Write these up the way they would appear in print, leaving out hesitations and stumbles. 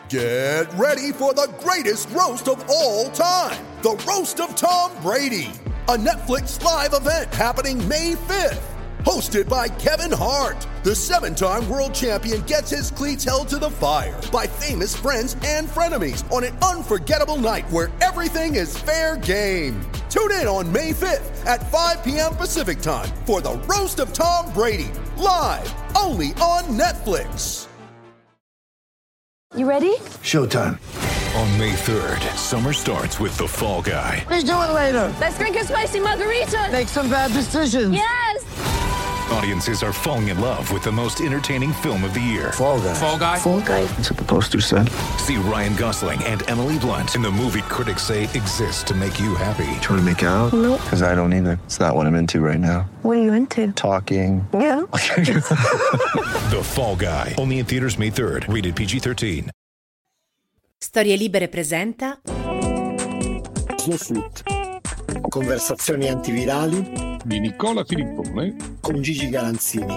Get ready for the greatest roast of all time, the Roast of Tom Brady, a Netflix live event happening May 5th. Hosted by Kevin Hart, the 7-time world champion gets his cleats held to the fire by famous friends and frenemies on an unforgettable night where everything is fair game. Tune in on May 5th at 5 p.m. Pacific time for the Roast of Tom Brady, live only on Netflix. You ready? Showtime. On May 3rd, summer starts with The Fall Guy. Let's do it later. Let's drink a spicy margarita. Make some bad decisions. Yes! Audiences are falling in love with the most entertaining film of the year. Fall Guy. Fall Guy? Fall Guy. That's what the poster said. See Ryan Gosling and Emily Blunt in the movie critics say exists to make you happy. Trying to make it out? Nope. Because I don't either. It's not what I'm into right now. What are you into? Talking. Yeah. The Fall Guy. Only in theaters May 3rd. Rated PG-13. Storie Libere presenta Snowsuit. Conversazioni antivirali di Nicola Filippone con Gigi Galanzini.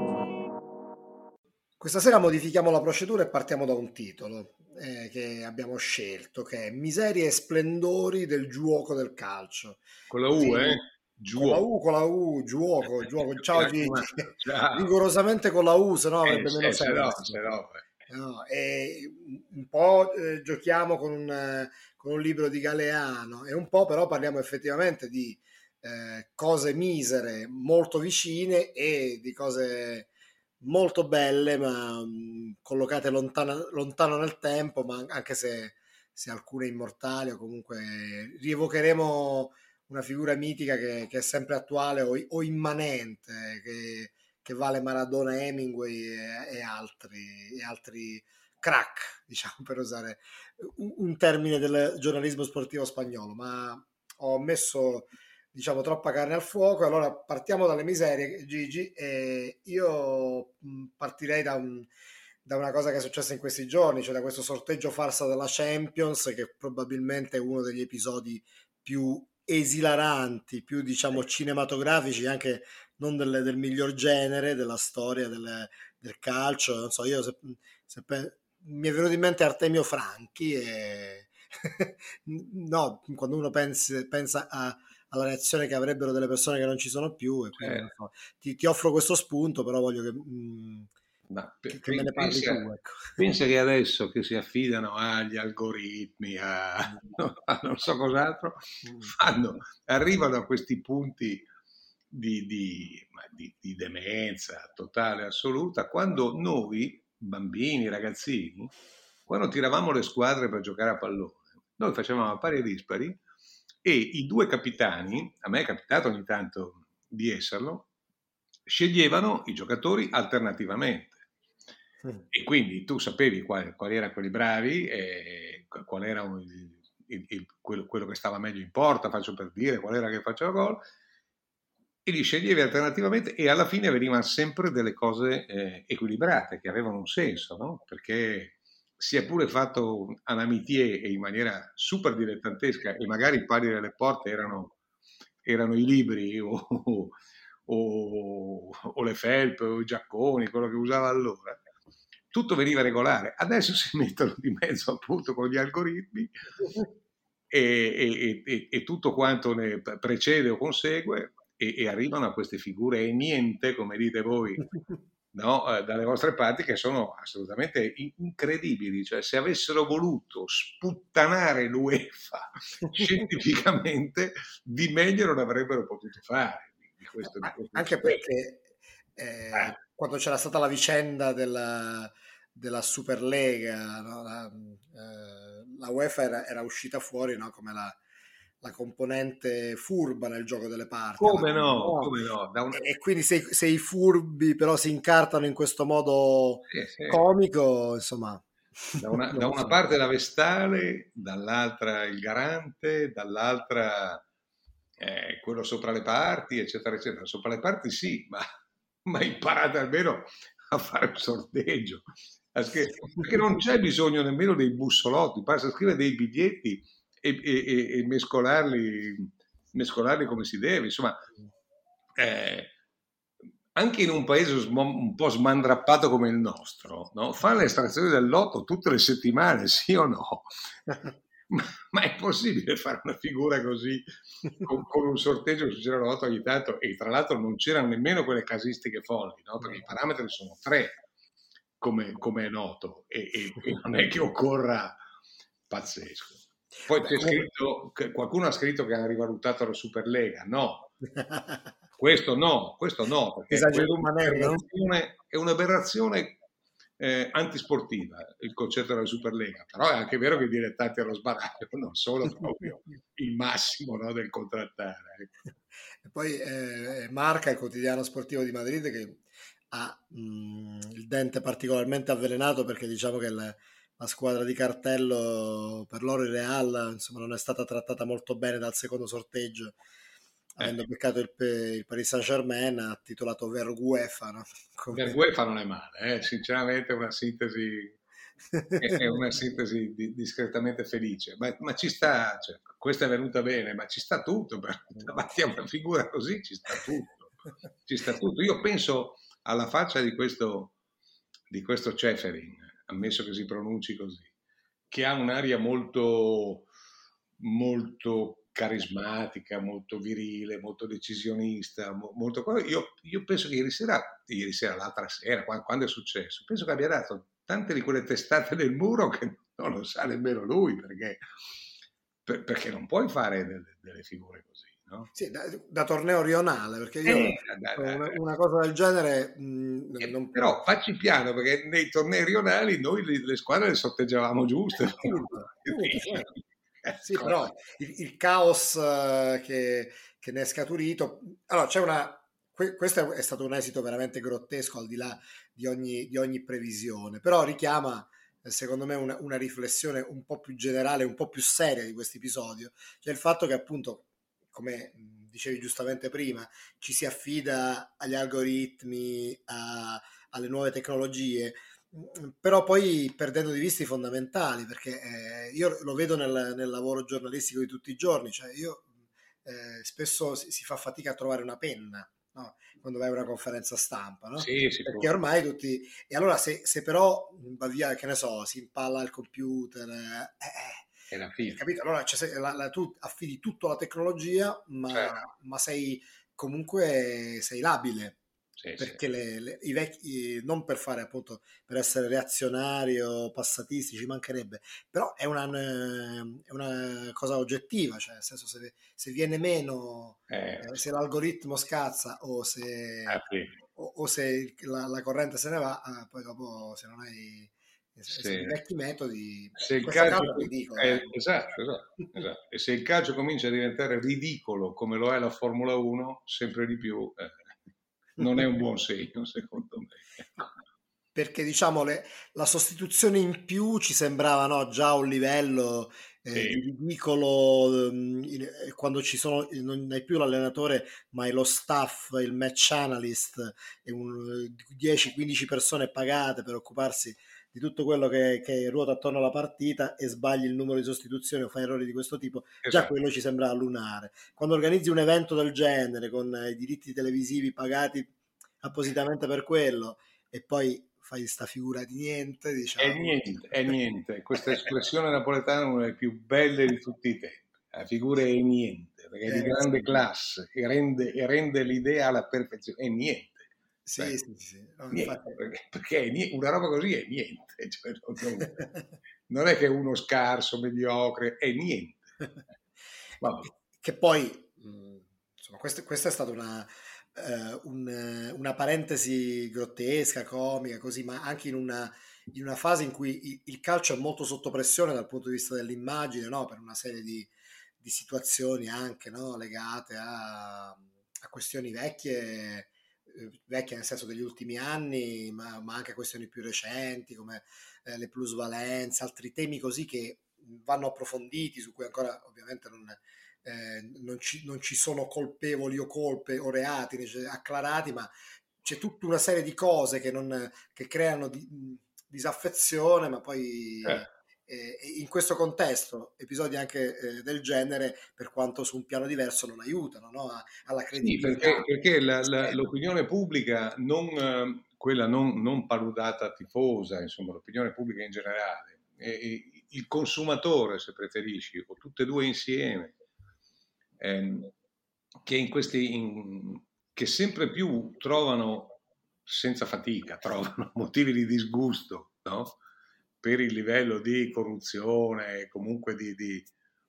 Questa sera modifichiamo la procedura e partiamo da un titolo che abbiamo scelto, che è Miserie e splendori del giuoco del calcio. Con la U, Giuoco. Con la U, giuoco. Ciao Gigi. Ciao. Rigorosamente con la U, se no avrebbe meno senso. No, e un po' giochiamo con un libro di Galeano e un po' però parliamo effettivamente di cose misere molto vicine e di cose molto belle ma collocate lontano nel tempo, ma anche se alcune immortali, o comunque rievocheremo una figura mitica che è sempre attuale o immanente, che vale Maradona, Hemingway e altri crack, diciamo, per usare un termine del giornalismo sportivo spagnolo, ma ho messo, diciamo, troppa carne al fuoco. Allora partiamo dalle miserie, Gigi, e io partirei da una cosa che è successa in questi giorni, cioè da questo sorteggio farsa della Champions, che probabilmente è uno degli episodi più esilaranti, più, diciamo, cinematografici, anche non del miglior genere della storia del calcio. Non so, io mi è venuto in mente Artemio Franchi e no, quando uno pensa alla reazione che avrebbero delle persone che non ci sono più, e quindi, non so, ti offro questo spunto, però voglio che me ne parli tu, ecco. Pensa che adesso che si affidano agli algoritmi, a non so cos'altro, arrivano a questi punti di demenza totale, assoluta, quando noi, bambini, ragazzini, quando tiravamo le squadre per giocare a pallone, noi facevamo a pari e dispari e i due capitani, a me è capitato ogni tanto di esserlo, sceglievano i giocatori alternativamente. E quindi tu sapevi quali erano quelli bravi, qual era quello che stava meglio in porta, faccio per dire, qual era che faceva gol, e li sceglievi alternativamente e alla fine venivano sempre delle cose equilibrate, che avevano un senso, no? Perché si è pure fatto un'amitié e in maniera super dilettantesca, e magari i pali delle porte erano i libri o le felpe o i giacconi, quello che usava allora. Tutto veniva regolare. Adesso si mettono di mezzo appunto con gli algoritmi e tutto quanto ne precede o consegue e arrivano a queste figure e niente, come dite voi, no? Dalle vostre parti, che sono assolutamente incredibili. Cioè, se avessero voluto sputtanare l'UEFA scientificamente, di meglio non avrebbero potuto fare. Anche perché quando c'era stata la vicenda della Superlega, no? La UEFA era uscita fuori, no? Come la componente furba nel gioco delle parti. Come no? E quindi se i furbi però si incartano in questo modo comico, insomma. Da una parte la Vestale, dall'altra il Garante, dall'altra quello sopra le parti, eccetera, eccetera. Sopra le parti sì, ma imparate almeno a fare un sorteggio. Perché non c'è bisogno nemmeno dei bussolotti, basta scrivere dei biglietti e mescolarli come si deve. Insomma, anche in un paese un po' smandrappato come il nostro, no? Fare l'estrazione del lotto tutte le settimane, sì o no? Ma è possibile fare una figura così con un sorteggio su Girolotto ogni tanto? E tra l'altro non c'erano nemmeno quelle casistiche folli, no? Perché i parametri sono 3, come è noto, e non è che occorra pazzesco. Poi c'è scritto, qualcuno ha scritto che hanno rivalutato la Superlega. No, questo no, perché è un'aberrazione antisportiva il concetto della Superlega. Però è anche vero che i dilettanti allo sbaraglio non sono proprio il massimo, no, del contrattare. E poi Marca, il quotidiano sportivo di Madrid, che ha il dente particolarmente avvelenato, perché diciamo che la squadra di cartello, per loro il Real, insomma, non è stata trattata molto bene dal secondo sorteggio, avendo beccato il Paris Saint-Germain, ha titolato Verguefa, no? Verguefa non è male, sinceramente è una sintesi discretamente felice, ma ci sta, cioè, questa è venuta bene, ma ci sta tutto, davanti a una figura così ci sta tutto. Io penso alla faccia di questo Ceferin, ammesso che si pronunci così, che ha un'aria molto, molto carismatica, molto virile, molto decisionista, molto... Io penso che ieri sera, l'altra sera, quando è successo, penso che abbia dato tante di quelle testate del muro che non lo sa nemmeno lui, perché non puoi fare delle figure così. No? Sì, da torneo rionale, perché io una cosa del genere però facci piano, perché nei tornei rionali noi le squadre le sorteggiavamo giuste. Sì, però il caos che ne è scaturito, allora questo è stato un esito veramente grottesco, al di là di ogni previsione, però richiama secondo me una riflessione un po' più generale, un po' più seria di questo episodio, cioè il fatto che, appunto, come dicevi giustamente prima, ci si affida agli algoritmi, alle nuove tecnologie, però poi perdendo di vista i fondamentali, perché io lo vedo nel lavoro giornalistico di tutti i giorni, cioè io spesso si fa fatica a trovare una penna, no? Quando vai a una conferenza stampa, no? Sì, perché ormai tutti... E allora se però va via, che ne so, si impalla il computer... è la fine. Capito? Allora tu affidi tutto alla tecnologia, ma sei comunque labile. Sì, perché i vecchi, non per fare, appunto, per essere reazionario, passatisti, ci mancherebbe, però è una cosa oggettiva, cioè nel senso, se viene meno, se l'algoritmo scazza o se la corrente se ne va, poi dopo, se non hai i vecchi metodi, se il calcio è ridicolo. Esatto. E se il calcio comincia a diventare ridicolo come lo è la Formula 1, sempre di più, non è un buon segno, secondo me. Perché, diciamo, la sostituzione in più ci sembrava, no, già a un livello di ridicolo, quando ci sono, non hai più l'allenatore, ma è lo staff, il match analyst, e 10-15 persone pagate per occuparsi di tutto quello che ruota attorno alla partita, e sbagli il numero di sostituzioni o fai errori di questo tipo, già quello ci sembra lunare. Quando organizzi un evento del genere con i diritti televisivi pagati appositamente per quello, e poi fai sta figura di niente, diciamo. È niente. Questa espressione napoletana è una delle più belle di tutti i tempi. La figura è niente, perché è di grande classe e rende l'idea alla perfezione. È niente. Sì. No, niente, perché una roba così è niente. Cioè, non è che è uno scarso, mediocre, è niente. Che poi, insomma, questa è stata una parentesi grottesca, comica, così, ma anche in una fase in cui il calcio è molto sotto pressione dal punto di vista dell'immagine, no? Per una serie di situazioni anche, no? Legate a questioni vecchie nel senso degli ultimi anni, ma anche questioni più recenti, come le plusvalenze, altri temi così che vanno approfonditi, su cui ancora ovviamente non ci sono colpevoli o colpe o reati acclarati, ma c'è tutta una serie di cose che creano disaffezione, ma poi in questo contesto episodi anche del genere, per quanto su un piano diverso, non aiutano, no? Alla credibilità. Sì, perché l'opinione pubblica, quella non paludata tifosa, insomma, l'opinione pubblica in generale, il consumatore, se preferisci, o tutte e due insieme, che che sempre più trovano, senza fatica, trovano motivi di disgusto, no? Per il livello di corruzione, comunque di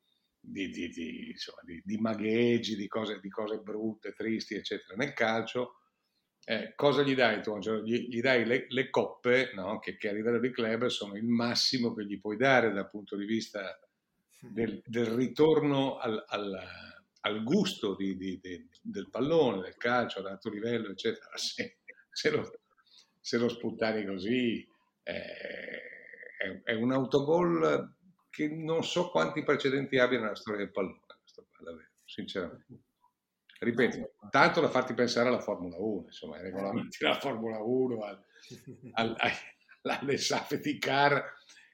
magheggi, di cose brutte, tristi, eccetera. Nel calcio, cosa gli dai tu? Gli dai le coppe, no? che a livello di club sono il massimo che gli puoi dare dal punto di vista del ritorno al gusto del pallone, del calcio ad alto livello, eccetera. Se lo sputtani così, è un autogol che non so quanti precedenti abbia nella storia del pallone, questo qua, davvero, sinceramente. Ripeto, tanto da farti pensare alla Formula 1, insomma, ai regolamenti della Formula 1, alle safety car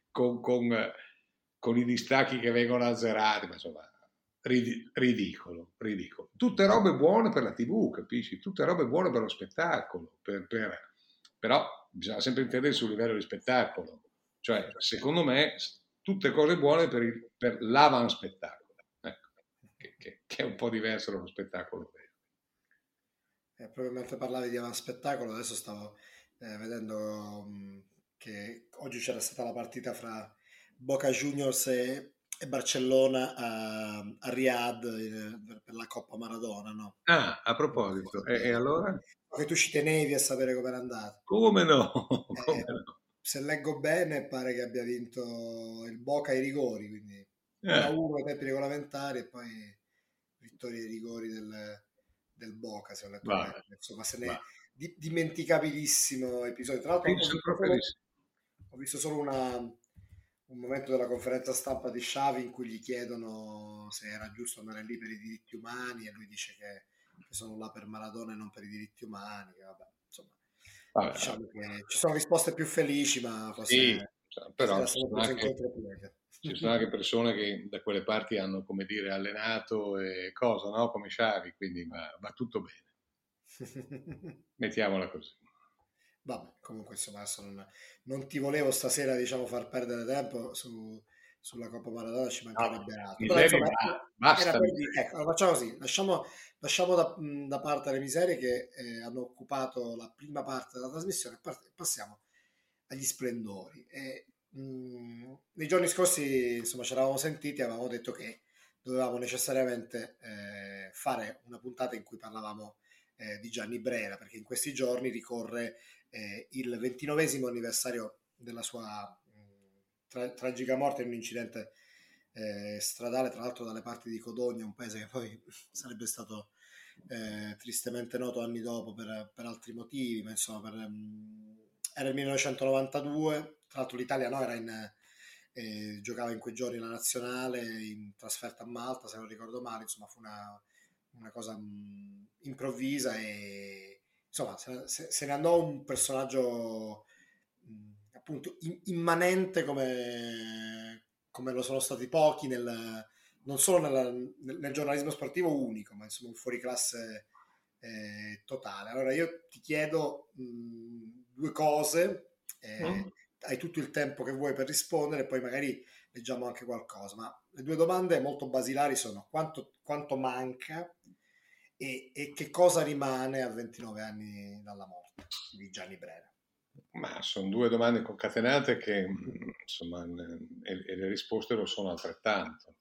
con i distacchi che vengono azzerati, ma insomma, ridicolo. Tutte robe buone per la TV, capisci? Tutte robe buone per lo spettacolo, però bisogna sempre intendere sul livello di spettacolo. Cioè, secondo me, tutte cose buone per l'avanspettacolo, ecco, che è un po' diverso dallo spettacolo vero. Proprio mentre parlavi di avanspettacolo, adesso stavo vedendo che oggi c'era stata la partita fra Boca Juniors e Barcellona a Riyadh per la Coppa Maradona, no? Ah, a proposito, e allora? Che tu ci tenevi a sapere com'era andata. Come no? Come no? Se leggo bene, pare che abbia vinto il Boca ai rigori, quindi 1-1 ai tempi regolamentari e poi vittoria ai rigori del Boca, se ho letto bene. Insomma, se ne è dimenticabilissimo episodio. Tra l'altro ho visto solo un momento della conferenza stampa di Xavi in cui gli chiedono se era giusto andare lì per i diritti umani e lui dice che sono là per Maradona e non per i diritti umani. Vabbè, insomma. Diciamo che ci sono risposte più felici, ma forse sì, però ci sono anche persone che da quelle parti hanno, come dire, allenato e cosa, no? Come Xavi, quindi va tutto bene. Mettiamola così. Vabbè, comunque insomma adesso non ti volevo stasera, diciamo, far perdere tempo sulla Coppa Maradona, ci mancherebbe altro. Però, insomma, basta. Ecco, facciamo così, lasciamo da parte le miserie che hanno occupato la prima parte della trasmissione e passiamo agli splendori. Nei giorni scorsi, insomma, ci eravamo sentiti e avevamo detto che dovevamo necessariamente fare una puntata in cui parlavamo di Gianni Brera, perché in questi giorni ricorre il 29esimo anniversario della sua tragica morte in un incidente stradale, tra l'altro dalle parti di Codogna, un paese che poi sarebbe stato tristemente noto anni dopo per altri motivi, ma insomma era il 1992, tra l'altro l'Italia no, era giocava in quei giorni la nazionale in trasferta a Malta, se non ricordo male, insomma fu una cosa improvvisa e insomma se ne andò un personaggio appunto immanente come lo sono stati pochi non solo nel giornalismo sportivo unico, ma insomma un fuoriclasse totale. Allora io ti chiedo due cose, hai tutto il tempo che vuoi per rispondere, poi magari leggiamo anche qualcosa, ma le due domande molto basilari sono quanto manca e che cosa rimane a 29 anni dalla morte di Gianni Brera? Ma sono due domande concatenate che insomma e le risposte lo sono altrettanto.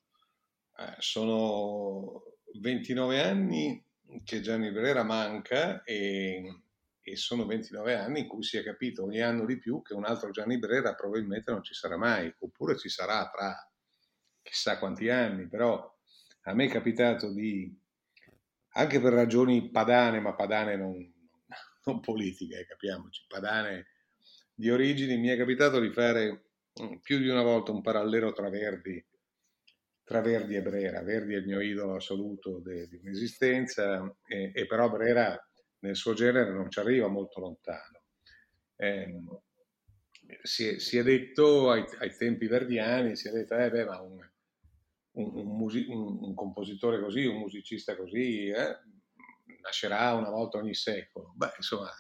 Sono 29 anni che Gianni Brera manca e sono 29 anni in cui si è capito ogni anno di più che un altro Gianni Brera probabilmente non ci sarà mai, oppure ci sarà tra chissà quanti anni, però a me è capitato anche per ragioni padane, ma padane non politiche, capiamoci, padane di origini, mi è capitato di fare più di una volta un parallelo tra Verdi e Brera. Verdi è il mio idolo assoluto di un'esistenza, e però Brera nel suo genere non ci arriva molto lontano. si è detto ai tempi verdiani, si è detto, ma un compositore così, un musicista così, nascerà una volta ogni secolo. Beh, insomma,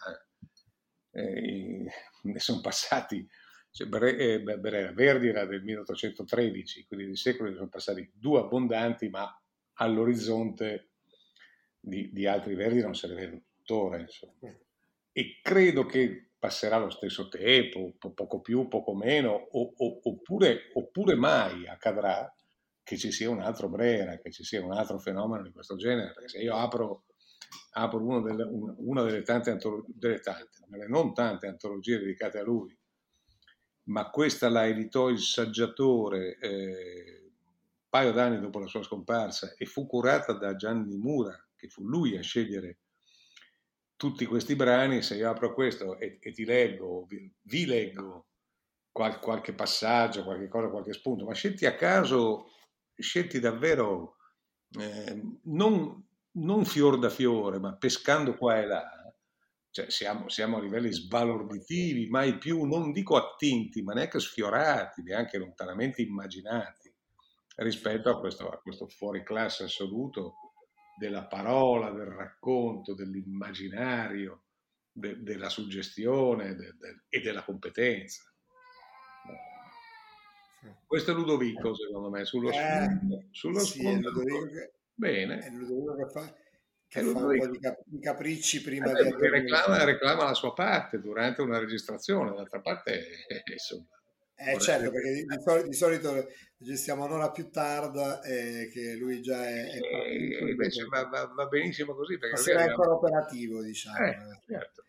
ne sono passati, cioè, Verdi era del 1813, quindi di secoli ne sono passati 2 abbondanti, ma all'orizzonte di altri Verdi non se ne vede un tuttora, insomma. E credo che passerà lo stesso tempo, poco più, poco meno, oppure mai accadrà che ci sia un altro Brera, che ci sia un altro fenomeno di questo genere, perché se io apro una delle non tante antologie dedicate a lui, ma questa la editò il Saggiatore un paio d'anni dopo la sua scomparsa e fu curata da Gianni Mura, che fu lui a scegliere tutti questi brani. Se io apro questo e ti leggo, vi leggo qualche passaggio, qualche cosa, qualche spunto, ma scelti a caso, scelti davvero non fior da fiore, ma pescando qua e là. Cioè siamo a livelli sbalorditivi, mai più, non dico attinti, ma neanche sfiorati, neanche lontanamente immaginati, rispetto a questo fuoriclasse assoluto della parola, del racconto, dell'immaginario, della suggestione e della competenza. Questo è Ludovico, secondo me, sullo sfondo. Bene. È Ludovico che fa un po' di capricci prima di reclama la sua parte durante una registrazione, d'altra parte insomma. Certo, perché di solito gestiamo un'ora più tarda che lui già è invece va benissimo così, perché sarà ancora operativo, diciamo. Certo.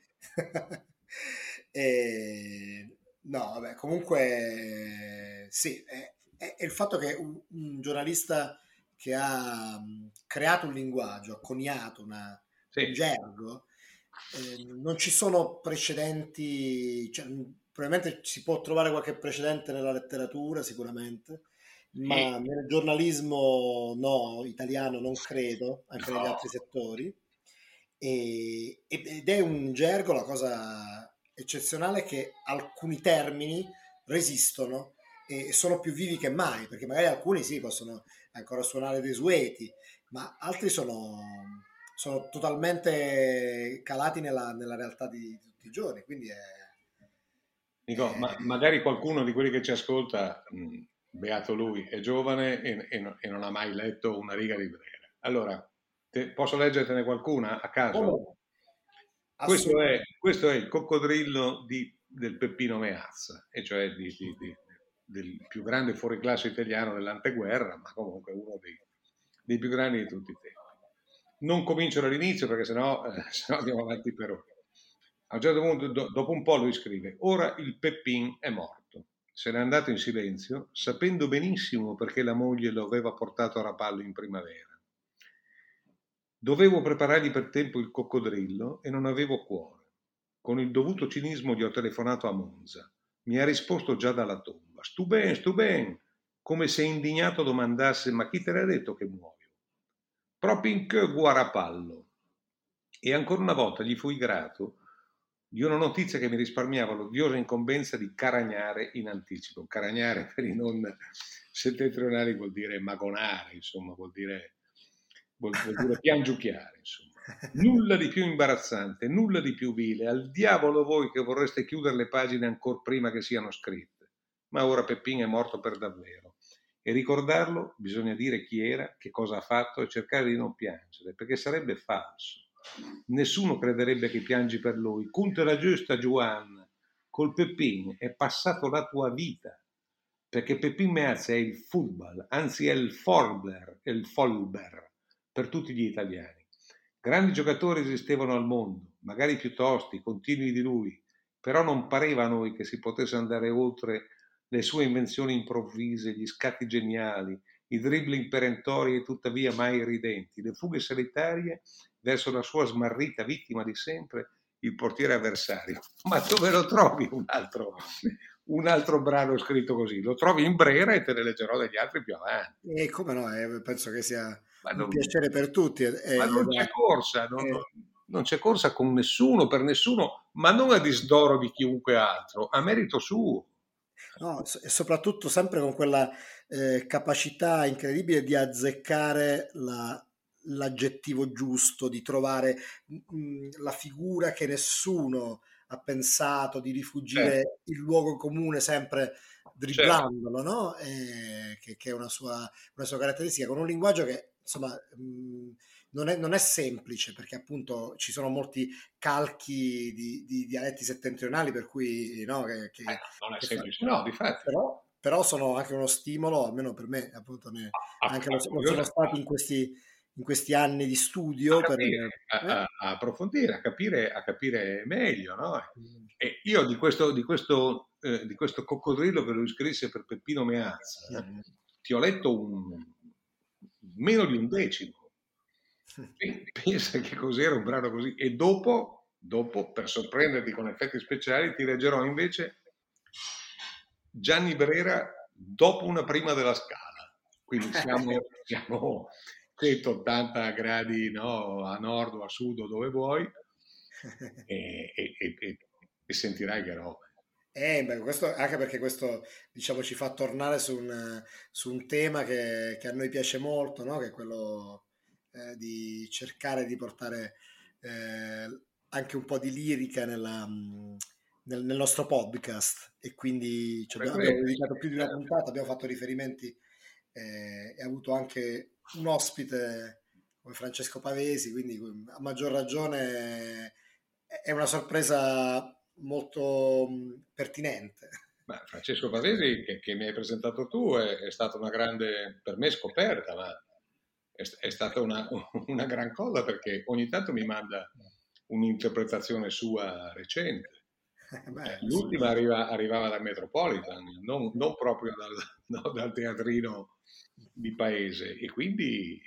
No, vabbè, comunque sì, è il fatto che un giornalista che ha creato un linguaggio, ha coniato un gergo, non ci sono precedenti, cioè, probabilmente si può trovare qualche precedente nella letteratura sicuramente, ma nel giornalismo italiano non credo, anche negli altri settori, ed è un gergo, la cosa eccezionale, che alcuni termini resistono e sono più vivi che mai, perché magari alcuni sì possono ancora suonare desueti, ma altri sono totalmente calati nella realtà di tutti i giorni, quindi Dico, ma magari qualcuno di quelli che ci ascolta, beato lui, è giovane e non ha mai letto una riga di Brera. Allora, posso leggertene qualcuna a caso? Oh, questo è il coccodrillo del Peppino Meazza, e cioè del più grande fuoriclasse italiano dell'anteguerra, ma comunque uno dei più grandi di tutti i tempi. Non comincio dall'inizio perché sennò andiamo avanti per ore. A un certo punto, dopo un po', lui scrive: ora il Peppin è morto. Se n'è andato in silenzio, sapendo benissimo perché la moglie lo aveva portato a Rapallo in primavera. Dovevo preparargli per tempo il coccodrillo e non avevo cuore. Con il dovuto cinismo gli ho telefonato a Monza. Mi ha risposto già dalla tomba: stu ben, come se indignato domandasse: ma chi te l'ha detto che muoio? Proprio in che Guarapallo. E ancora una volta gli fui grato di una notizia che mi risparmiava l'odiosa incombenza di caragnare in anticipo. Caragnare per i non settentrionali vuol dire magonare, insomma, vuol dire piangiucchiare, insomma. Nulla di più imbarazzante, nulla di più vile. Al diavolo voi che vorreste chiudere le pagine ancor prima che siano scritte. Ma ora Peppin è morto per davvero. E ricordarlo bisogna dire chi era, che cosa ha fatto e cercare di non piangere, perché sarebbe falso. Nessuno crederebbe che piangi per lui. Conta la giusta, Giovanna. Col Peppin è passato la tua vita, perché Peppin Meazza è il football, anzi è il Folber per tutti gli italiani. Grandi giocatori esistevano al mondo, magari più tosti, continui di lui, però non pareva a noi che si potesse andare oltre le sue invenzioni improvvise, gli scatti geniali, i dribbling perentori e tuttavia mai ridenti, le fughe solitarie verso la sua smarrita vittima di sempre, il portiere avversario. Ma dove lo trovi un altro brano scritto così? Lo trovi in Brera e te ne leggerò degli altri più avanti. Come no, penso che sia un piacere per tutti. Ma non c'è corsa, non c'è corsa con nessuno, per nessuno, ma non a disdoro di chiunque altro, a merito suo. No, e soprattutto sempre con quella capacità incredibile di azzeccare l'aggettivo giusto, di trovare la figura che nessuno ha pensato, di rifugire il luogo comune sempre dribblandolo, no? Che è una sua caratteristica, con un linguaggio che insomma non è semplice, perché appunto ci sono molti calchi di dialetti settentrionali, per cui no, non è semplice, no, difatti. Però sono anche uno stimolo, almeno per me, appunto, anche lo sono stati in questi anni di studio a approfondire, a capire meglio, no? E io di questo coccodrillo che lui scrisse per Peppino Meazza ti ho letto meno di un decimo. Pensa che cos'era un brano così, e dopo per sorprenderti con effetti speciali ti leggerò invece Gianni Brera dopo una prima della Scala, quindi siamo 180 gradi, no, a nord o a sud o dove vuoi, e sentirai che roba. Questo, anche perché questo, diciamo, ci fa tornare su un tema che a noi piace molto, no? Che è quello di cercare di portare anche un po' di lirica nel nostro podcast, e quindi abbiamo dedicato più di una puntata, abbiamo fatto riferimenti e avuto anche un ospite come Francesco Pavesi, quindi a maggior ragione è una sorpresa molto pertinente. Francesco Pavesi, che mi hai presentato tu, è stata una grande, per me, scoperta, ma è stata una gran cosa, perché ogni tanto mi manda un'interpretazione sua recente. L'ultima arrivava dal Metropolitan, non proprio dal teatrino di paese, e quindi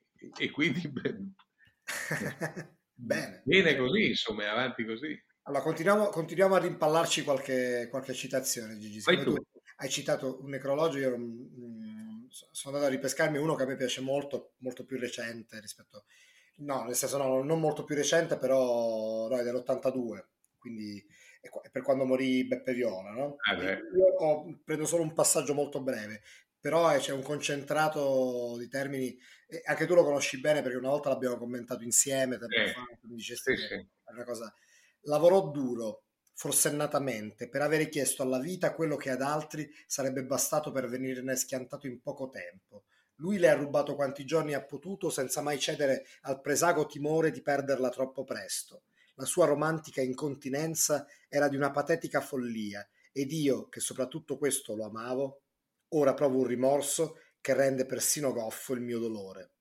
bene così, insomma, è avanti così. Allora, continuiamo a rimpallarci qualche citazione, Gigi. Tu hai citato un necrologio, io sono andato a ripescarmi uno che a me piace molto, molto più recente rispetto... No, nel senso non molto più recente, però no, è dell'82, quindi è per quando morì Beppe Viola, no? Io prendo solo un passaggio molto breve, però c'è un concentrato di termini, e anche tu lo conosci bene perché una volta l'abbiamo commentato insieme, tempo fa, mi dicesti che è una cosa... Lavorò duro, forsennatamente, per avere chiesto alla vita quello che ad altri sarebbe bastato per venirne schiantato in poco tempo. Lui le ha rubato quanti giorni ha potuto, senza mai cedere al presago timore di perderla troppo presto. La sua romantica incontinenza era di una patetica follia, ed io, che soprattutto questo lo amavo, ora provo un rimorso che rende persino goffo il mio dolore.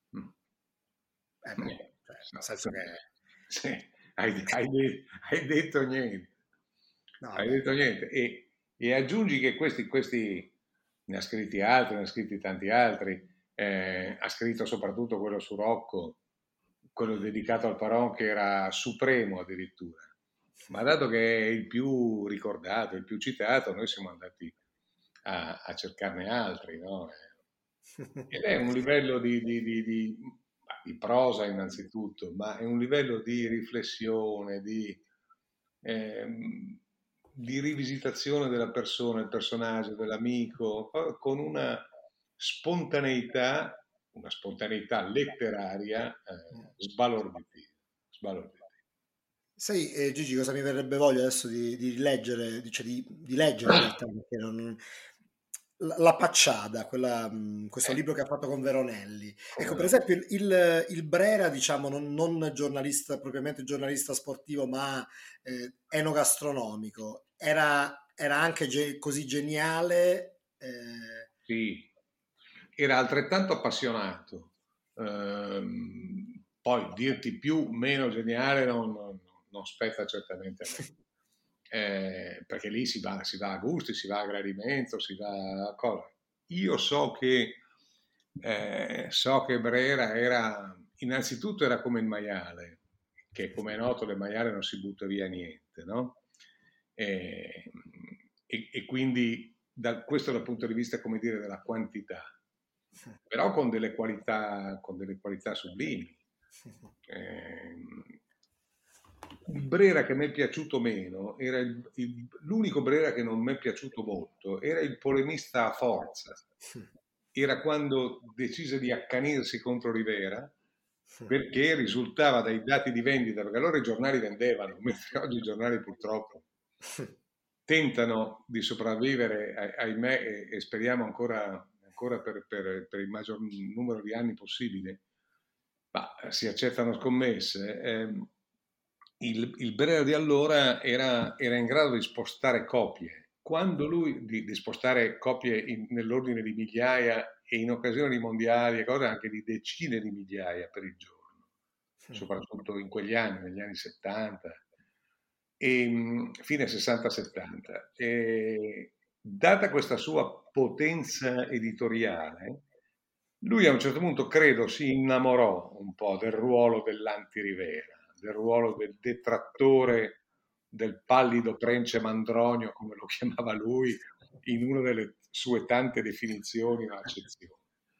Nel senso che... Sì. Hai detto niente. Hai detto niente. E aggiungi che questi ne ha scritti altri, ne ha scritti tanti altri, ha scritto soprattutto quello su Rocco, quello dedicato al Paron, che era supremo addirittura, ma dato che è il più ricordato, il più citato, noi siamo andati a cercarne altri, no? Ed è un livello di prosa innanzitutto, ma è un livello di riflessione, di rivisitazione della persona, il personaggio, dell'amico, con una spontaneità letteraria sbalorditiva. Sai, Gigi, cosa mi verrebbe voglia adesso di leggere, cioè di leggere in realtà, perché la Pacciada, questo libro che ha fatto con Veronelli. Ecco, per esempio, il Brera, diciamo, non giornalista, propriamente giornalista sportivo, ma enogastronomico, era anche così geniale? Sì, era altrettanto appassionato. Poi dirti più, meno geniale non spetta certamente a me. Perché lì si va a gusti, si va a gradimento, si va a cosa. Io so che Brera innanzitutto era come il maiale, che come è noto del maiale non si butta via niente, no? E quindi questo dal punto di vista, come dire, della quantità, però con delle qualità sublimi. il Brera che mi è piaciuto meno, era l'unico Brera che non mi è piaciuto molto, era il polemista a forza. Era quando decise di accanirsi contro Rivera, perché risultava dai dati di vendita, perché allora i giornali vendevano, mentre oggi i giornali purtroppo tentano di sopravvivere, ahimè, e speriamo ancora per il maggior numero di anni possibile, ma si accettano scommesse. Il Brera di allora era in grado di spostare copie. Quando lui di spostare copie nell'ordine di migliaia e in occasione di mondiali e cose anche di decine di migliaia per il giorno, soprattutto in quegli anni, negli anni 70 e fine 60-70. Data questa sua potenza editoriale, lui a un certo punto credo si innamorò un po' del ruolo dell'anti-Rivera, del ruolo del detrattore del pallido Prence Mandronio, come lo chiamava lui, in una delle sue tante definizioni o accezioni.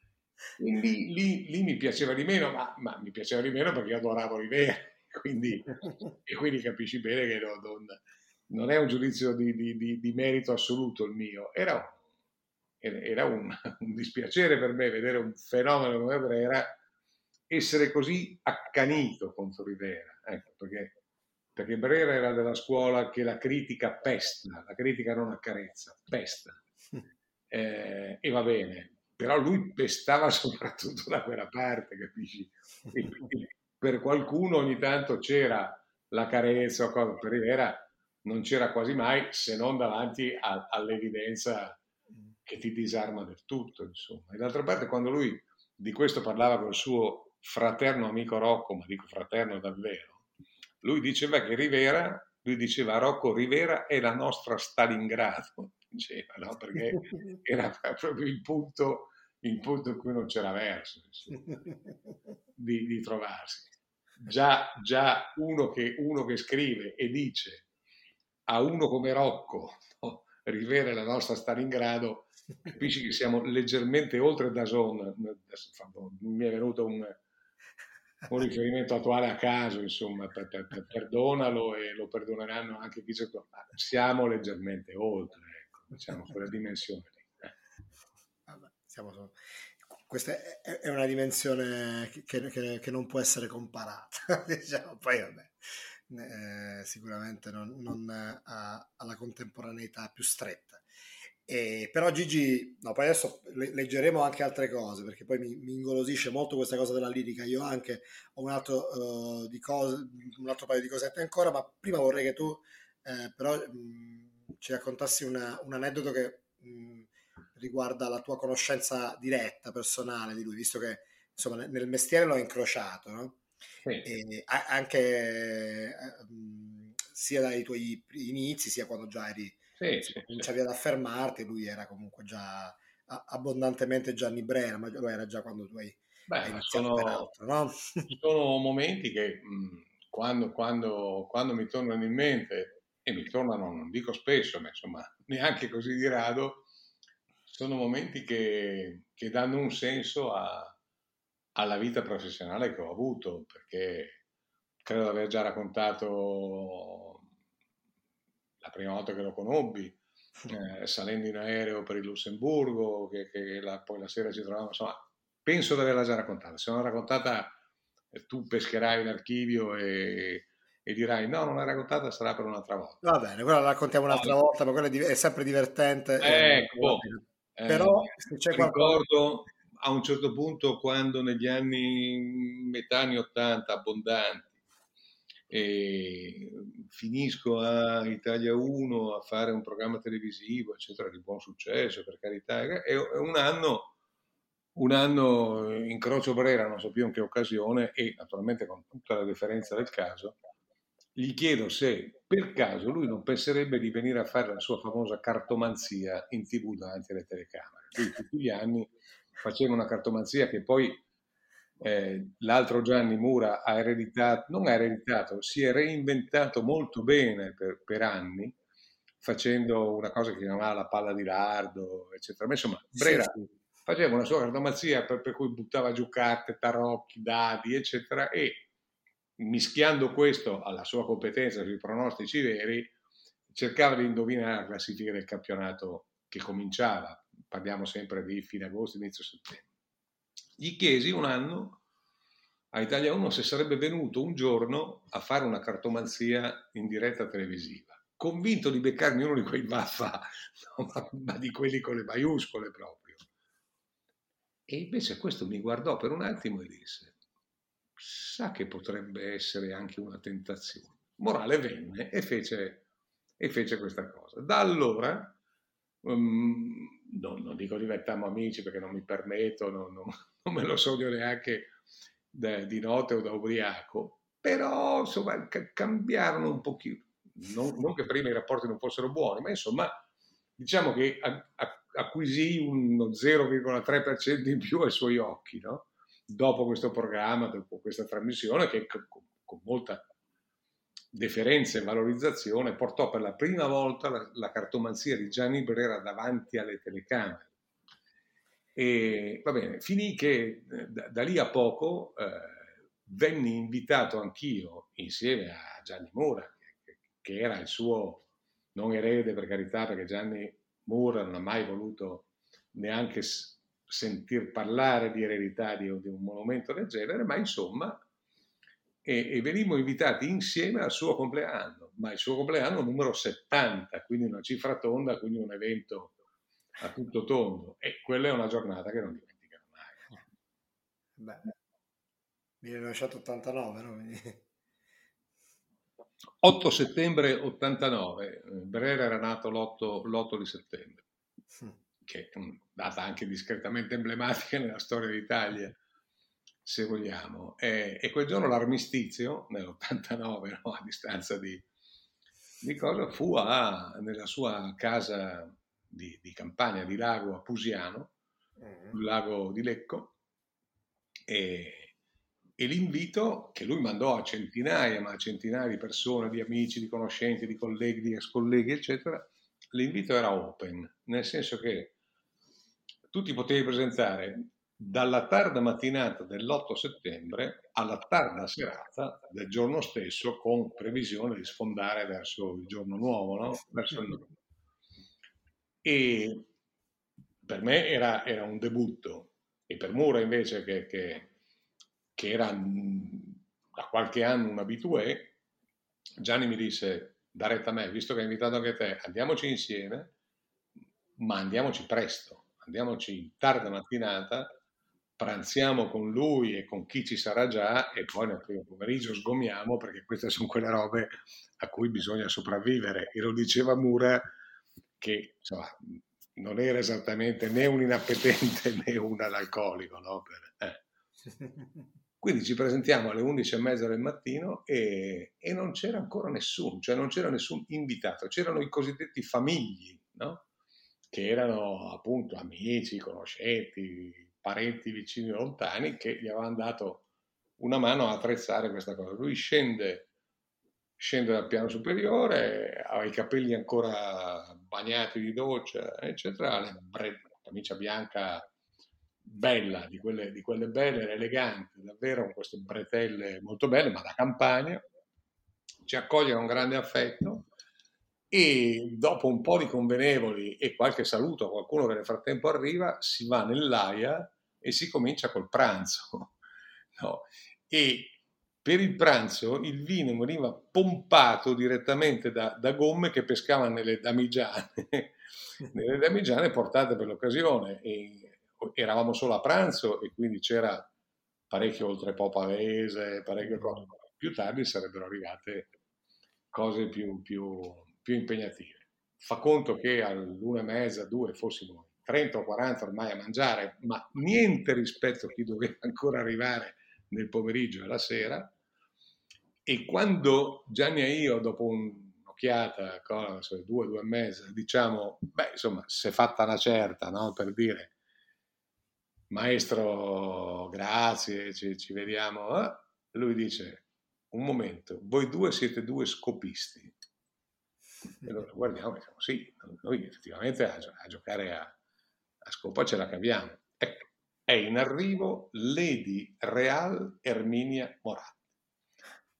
Lì mi piaceva di meno, ma mi piaceva di meno perché io adoravo Rivera, e quindi capisci bene che non è un giudizio di merito assoluto il mio, era un dispiacere per me vedere un fenomeno come Brera essere così accanito contro Rivera, ecco, perché Brera era della scuola che la critica pesta, la critica non accarezza, pesta. E va bene, però lui pestava soprattutto da quella parte, capisci? E per qualcuno ogni tanto c'era la carezza o cosa, per Rivera non c'era quasi mai, se non davanti all'evidenza che ti disarma del tutto, insomma. E d'altra parte, quando lui di questo parlava con il suo fraterno amico Rocco, ma dico fraterno davvero, lui diceva che lui diceva a Rocco, Rivera è la nostra Stalingrado, diceva, no? Perché era proprio il punto in cui non c'era verso di trovarsi. Già uno che scrive e dice a uno come Rocco, no? Rivera è la nostra Stalingrado, capisci che siamo leggermente oltre DAZN. Mi è venuto un riferimento attuale a caso, insomma, perdonalo e lo perdoneranno anche chi c'è. Siamo leggermente oltre, ecco, diciamo, quella dimensione lì. Vabbè, questa è una dimensione che non può essere comparata, diciamo. Poi vabbè, sicuramente non ha la contemporaneità più stretta. Però Gigi, no, poi adesso leggeremo anche altre cose, perché poi mi ingolosisce molto questa cosa della lirica. Io anche ho un altro paio di cosette ancora, ma prima vorrei che tu però ci raccontassi un aneddoto che riguarda la tua conoscenza diretta, personale di lui, visto che insomma nel mestiere l'ho incrociato, no? Sì. E anche sia dai tuoi inizi, sia quando già cominciavi ad affermarti. Lui era comunque già abbondantemente Gianni Brera, ma lo era già quando tu hai iniziato, peraltro, no? Sono momenti che quando mi tornano in mente, e mi tornano, non dico spesso, ma insomma neanche così di rado, sono momenti che danno un senso alla vita professionale che ho avuto, perché credo di aver già raccontato la prima volta che lo conobbi, salendo in aereo per il Lussemburgo, poi la sera ci trovavamo, insomma, penso di averla già raccontata. Se non l'ho raccontata, tu pescherai l'archivio e dirai no, non l'hai raccontata, sarà per un'altra volta. Va bene, quella la raccontiamo un'altra volta, ma quella è sempre divertente. Ecco, però se c'è ricordo a un certo punto, quando negli metà anni 80 abbondanti, e finisco a Italia 1 a fare un programma televisivo, eccetera, di buon successo, per carità, e un anno incrocio Brera, non so più in che occasione, e naturalmente con tutta la deferenza del caso gli chiedo se per caso lui non penserebbe di venire a fare la sua famosa cartomanzia in TV davanti alle telecamere. Lui tutti gli anni faceva una cartomanzia che poi l'altro Gianni Mura si è reinventato molto bene per anni, facendo una cosa che si chiamava la palla di lardo, eccetera. Ma insomma, Brera faceva una sua cartomanzia per cui buttava giù carte, tarocchi, dadi, eccetera, e mischiando questo alla sua competenza sui pronostici veri, cercava di indovinare la classifica del campionato che cominciava. Parliamo sempre di fine agosto, inizio settembre. Gli chiesi un anno a Italia 1 se sarebbe venuto un giorno a fare una cartomanzia in diretta televisiva, convinto di beccarmi uno di quei vaffa, ma di quelli con le maiuscole proprio. E invece questo mi guardò per un attimo e disse: sa che potrebbe essere anche una tentazione. Morale venne e fece questa cosa. Da allora, non dico diventammo amici perché non mi permetto, non me lo sogno neanche di notte o da ubriaco, però insomma cambiarono un pochino, non che prima i rapporti non fossero buoni, ma insomma diciamo che acquisì uno 0,3% in più ai suoi occhi, no? Dopo questo programma, dopo questa trasmissione che con molta deferenza e valorizzazione portò per la prima volta la cartomanzia di Gianni Brera davanti alle telecamere. E va bene, finì che da lì a poco venni invitato anch'io insieme a Gianni Mura, che era il suo non erede, per carità, perché Gianni Mura non ha mai voluto neanche sentir parlare di eredità di un monumento del genere, ma insomma, e venimmo invitati insieme al suo compleanno, ma il suo compleanno numero 70, quindi una cifra tonda, quindi un evento a tutto tondo, e quella è una giornata che non dimenticherò mai. Beh, 1989, no? 8 settembre 89, Brera era nato l'8 di settembre, che è una data anche discretamente emblematica nella storia d'Italia, se vogliamo. E quel giorno l'armistizio, nell'89, no, a distanza di cosa, fu nella sua casa di campagna di lago a Pusiano, sul lago di Lecco, e l'invito che lui mandò a centinaia di persone, di amici, di conoscenti, di colleghi, di ex colleghi, eccetera, l'invito era open, nel senso che tu ti potevi presentare dalla tarda mattinata dell'8 settembre alla tarda serata del giorno stesso, con previsione di sfondare verso il giorno nuovo, no? Verso il nuovo. E per me era un debutto, e per Mura invece che era da qualche anno un habitué, Gianni mi disse: da retta a me, visto che hai invitato anche te, andiamoci insieme, ma andiamoci presto, andiamoci tarda mattinata, pranziamo con lui e con chi ci sarà già, e poi nel primo pomeriggio sgomiamo, perché queste sono quelle robe a cui bisogna sopravvivere. E lo diceva Mura, che insomma non era esattamente né un inappetente né un analcolico, no? Quindi ci presentiamo alle 11:30 del mattino e non c'era ancora nessuno, cioè non c'era nessun invitato, c'erano i cosiddetti famigli, no? Che erano appunto amici, conoscenti, parenti vicini o lontani, che gli avevano dato una mano a attrezzare questa cosa. Lui scende dal piano superiore, ha i capelli ancora bagnati di doccia, eccetera, la camicia bianca bella, di quelle belle, eleganti, davvero, con queste bretelle molto belle, ma da campagna. Ci accoglie con grande affetto, e dopo un po' di convenevoli e qualche saluto a qualcuno che nel frattempo arriva, si va nell'aia e si comincia col pranzo, no? E per il pranzo il vino veniva pompato direttamente da gomme che pescavano nelle damigiane portate per l'occasione, e eravamo solo a pranzo, e quindi c'era parecchio oltrepò pavese, parecchio cose. Più tardi sarebbero arrivate cose più impegnative. Fa conto che all'1:30, 2 fossimo 30 o 40 ormai a mangiare, ma niente rispetto a chi doveva ancora arrivare nel pomeriggio e alla sera. E quando Gianni e io, dopo un'occhiata, 2:30, diciamo, beh, insomma, si è fatta una certa, no? Per dire: maestro, grazie, ci vediamo. Lui dice: un momento, voi due siete due scopisti? E allora guardiamo e diciamo: sì, noi effettivamente a giocare a scopa ce la caviamo. Ecco, è in arrivo Lady Real Erminia Moratti.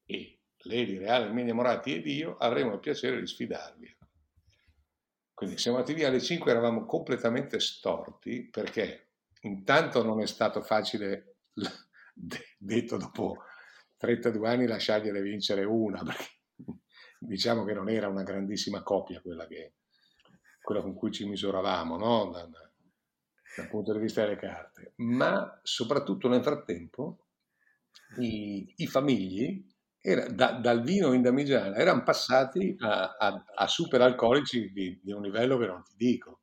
e Lady Reale, Erminia Moratti ed io avremo il piacere di sfidarvi. Quindi siamo andati via alle 5, eravamo completamente storti, perché intanto non è stato facile, detto dopo 32 anni, lasciargliene vincere una, perché diciamo che non era una grandissima coppia quella con cui ci misuravamo, no? Dal punto di vista delle carte. Ma soprattutto nel frattempo i famigli dal vino in damigiana erano passati a superalcolici di un livello che non ti dico,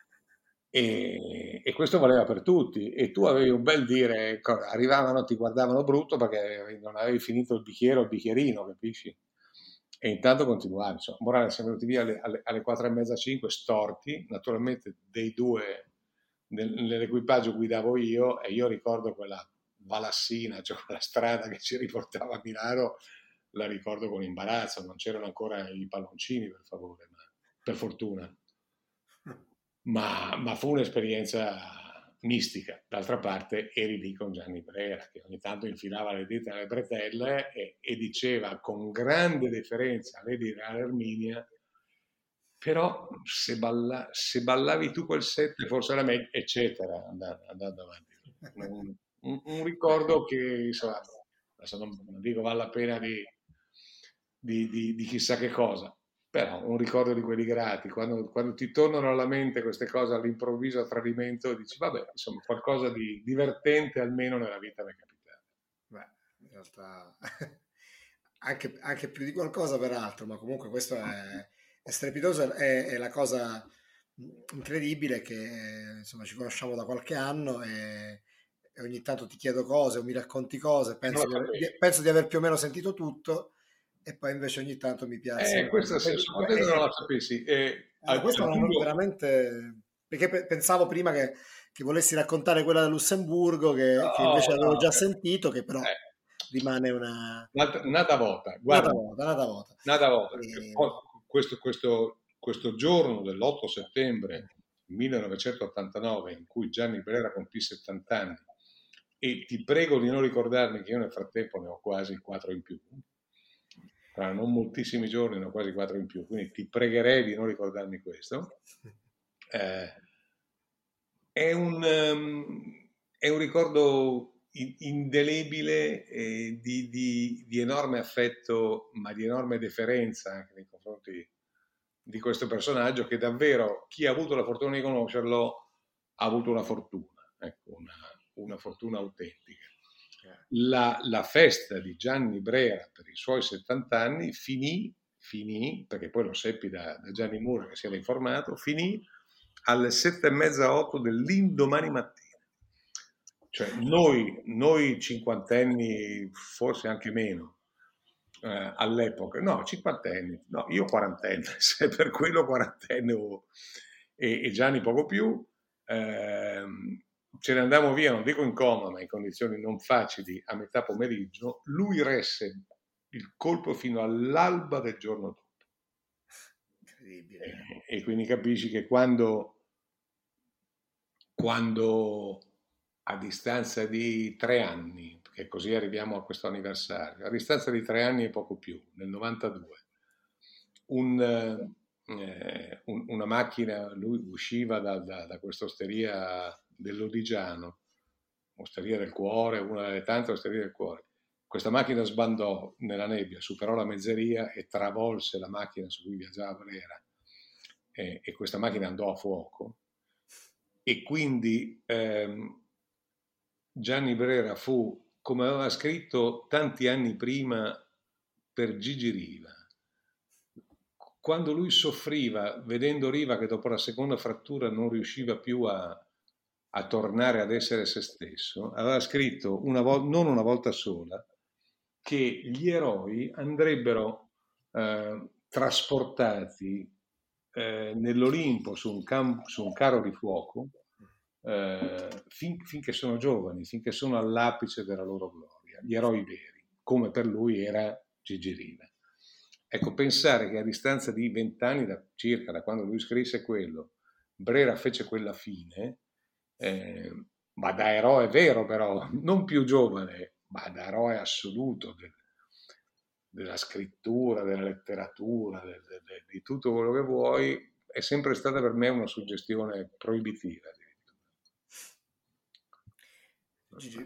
e questo valeva per tutti, e tu avevi un bel dire, arrivavano, ti guardavano brutto perché non avevi finito il bicchiere o il bicchierino, capisci? E intanto continuavi, insomma. Morale, siamo venuti via alle 4:30, 5, storti, naturalmente dei due nell'equipaggio guidavo io, e io ricordo quella Valassina, cioè quella strada che ci riportava a Milano, la ricordo con imbarazzo, non c'erano ancora i palloncini, per favore, per fortuna. Ma fu un'esperienza mistica. D'altra parte eri lì con Gianni Brera, che ogni tanto infilava le dita nelle bretelle e diceva con grande deferenza a Lady Erminia, però se ballavi tu quel set forse era meglio, eccetera, andando avanti. Un ricordo che, insomma, adesso non dico vale la pena di chissà che cosa, però un ricordo di quelli grati, quando ti tornano alla mente queste cose all'improvviso a tradimento, dici vabbè, insomma, qualcosa di divertente almeno nella vita mi è capitato. Beh, in realtà anche più di qualcosa peraltro, ma comunque questo è strepitoso, è la cosa incredibile che insomma ci conosciamo da qualche anno e ogni tanto ti chiedo cose o mi racconti cose, penso di aver più o meno sentito tutto, e poi invece ogni tanto mi piace. Questo senso, potete non la sapessi. Questo non veramente, perché pensavo prima che volessi raccontare quella da Lussemburgo, che invece avevo già sentito, che però rimane nata volta. Guarda, nata volta. Questo giorno dell'8 settembre 1989, in cui Gianni Brera compì 70 anni, e ti prego di non ricordarmi che io nel frattempo ne ho quasi 4 in più, tra non moltissimi giorni ne ho quasi 4 in più, quindi ti pregherei di non ricordarmi questo. È un ricordo indelebile, di enorme affetto, ma di enorme deferenza anche nei confronti di questo personaggio, che davvero chi ha avuto la fortuna di conoscerlo ha avuto una fortuna, ecco, una fortuna autentica. La festa di Gianni Brera per i suoi 70 anni finì, perché poi lo seppi da Gianni Mura, che si era informato, finì alle 7:30, 8 dell'indomani mattina. Cioè noi cinquantenni, forse anche meno, all'epoca, no, cinquantenni, no, io quarantenne, se per quello quarantenne e Gianni poco più, ce ne andammo via, non dico in coma, ma in condizioni non facili, a metà pomeriggio. Lui resse il colpo fino all'alba del giorno dopo. Incredibile. E quindi capisci che quando a distanza di 3 anni, perché così arriviamo a questo anniversario, a distanza di 3 anni e poco più, nel 92, una macchina, lui usciva da questa osteria dell'Odigiano, Osteria del Cuore, una delle tante osterie del cuore. Questa macchina sbandò nella nebbia, superò la mezzeria e travolse la macchina su cui viaggiava Brera, e questa macchina andò a fuoco, e quindi Gianni Brera fu, come aveva scritto tanti anni prima per Gigi Riva, quando lui soffriva vedendo Riva che dopo la seconda frattura non riusciva più a tornare ad essere se stesso, aveva scritto non una volta sola, che gli eroi andrebbero trasportati nell'Olimpo su un carro di fuoco finché sono giovani, finché sono all'apice della loro gloria, gli eroi veri, come per lui era Gigi Riva. Ecco, pensare che a distanza di 20 anni circa da quando lui scrisse quello, Brera fece quella fine, ma da eroe vero, però non più giovane, ma da eroe assoluto della scrittura, della letteratura, di tutto quello che vuoi, è sempre stata per me una suggestione proibitiva. Gigi,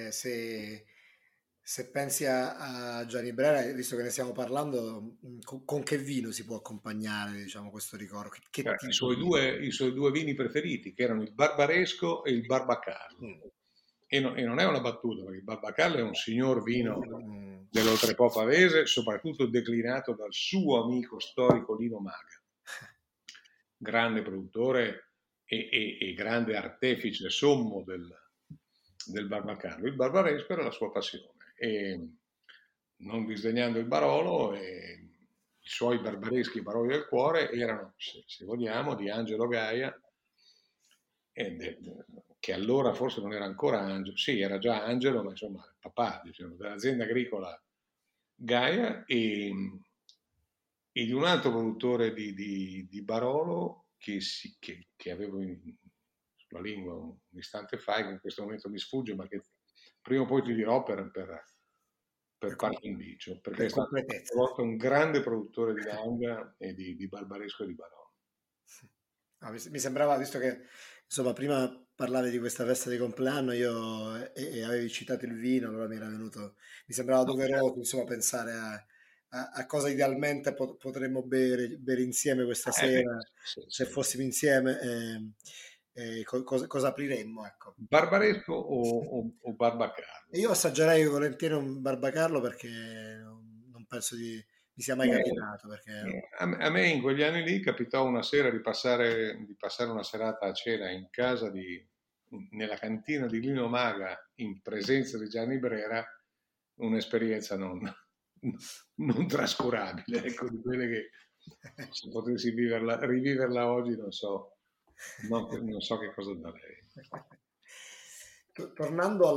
se pensi a Gianni Brera, visto che ne stiamo parlando, con che vino si può accompagnare, diciamo, questo ricordo? I suoi due vini preferiti, che erano il Barbaresco e il Barbacarlo. E non è una battuta, perché il Barbacarlo è un signor vino dell'Oltrepò pavese, soprattutto declinato dal suo amico storico Lino Maga, grande produttore e grande artefice sommo del Barbacarlo. Il Barbaresco era la sua passione, e non disdegnando il Barolo, i suoi barbareschi Baroli del cuore erano, se vogliamo, di Angelo Gaia, che allora forse non era ancora Angelo, sì, era già Angelo, ma insomma il papà, diciamo, dell'azienda agricola Gaia, e di un altro produttore di Barolo che avevo sulla lingua un istante fa, che in questo momento mi sfugge, ma che prima o poi ti dirò per parte indicio, perché è stato un grande produttore di Langa e di Barbaresco e di Barolo. Mi sembrava, visto che insomma prima parlavi di questa festa di compleanno e avevi citato il vino, allora mi sembrava doveroso insomma pensare a cosa idealmente potremmo bere insieme questa sera, se fossimo insieme. Cosa apriremmo, ecco. Barbaresco o Barbacarlo? Io assaggerei volentieri un Barbacarlo, perché non penso mi sia mai capitato, perché a me in quegli anni lì capitò una sera di passare una serata a cena in casa nella cantina di Lino Maga, in presenza di Gianni Brera, un'esperienza non trascurabile, ecco, di quelle che se potessi riviverla oggi non so che cosa darei. Tornando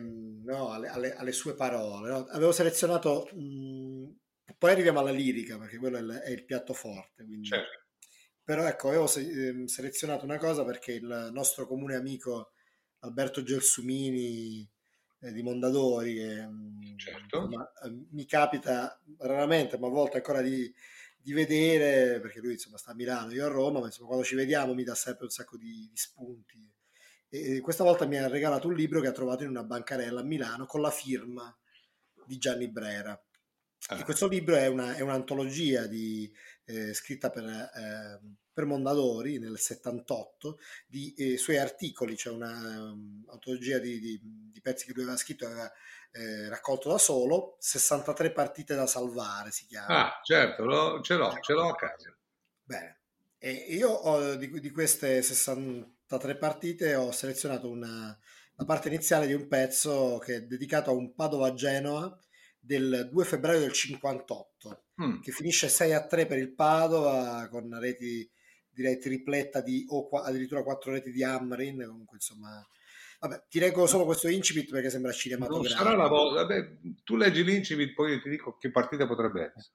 alle sue parole, no? Avevo selezionato, poi arriviamo alla lirica, perché quello è il piatto forte, quindi. Certo. Però ecco, avevo selezionato una cosa perché il nostro comune amico Alberto Gelsomini di Mondadori, che certo. insomma, mi capita raramente, ma a volte ancora di vedere, perché lui insomma sta a Milano, io a Roma, ma insomma quando ci vediamo mi dà sempre un sacco di spunti. E questa volta mi ha regalato un libro che ha trovato in una bancarella a Milano con la firma di Gianni Brera. E questo libro è un'antologia scritta per Mondadori nel 78 di suoi articoli, cioè un'antologia di pezzi che lui aveva scritto, aveva raccolto da solo. 63 partite da salvare si chiama. Certo, ce l'ho a casa. Bene, e io di queste 63 partite ho selezionato la parte iniziale di un pezzo che è dedicato a un Padova-Genoa del 2 febbraio del 58, che finisce 6-3 per il Padova, con reti, direi, tripletta addirittura 4 reti di Amrin. Comunque insomma, vabbè, ti leggo solo questo incipit perché sembra cinematografico. Non sarà la volta, tu leggi l'incipit, poi io ti dico che partita potrebbe essere.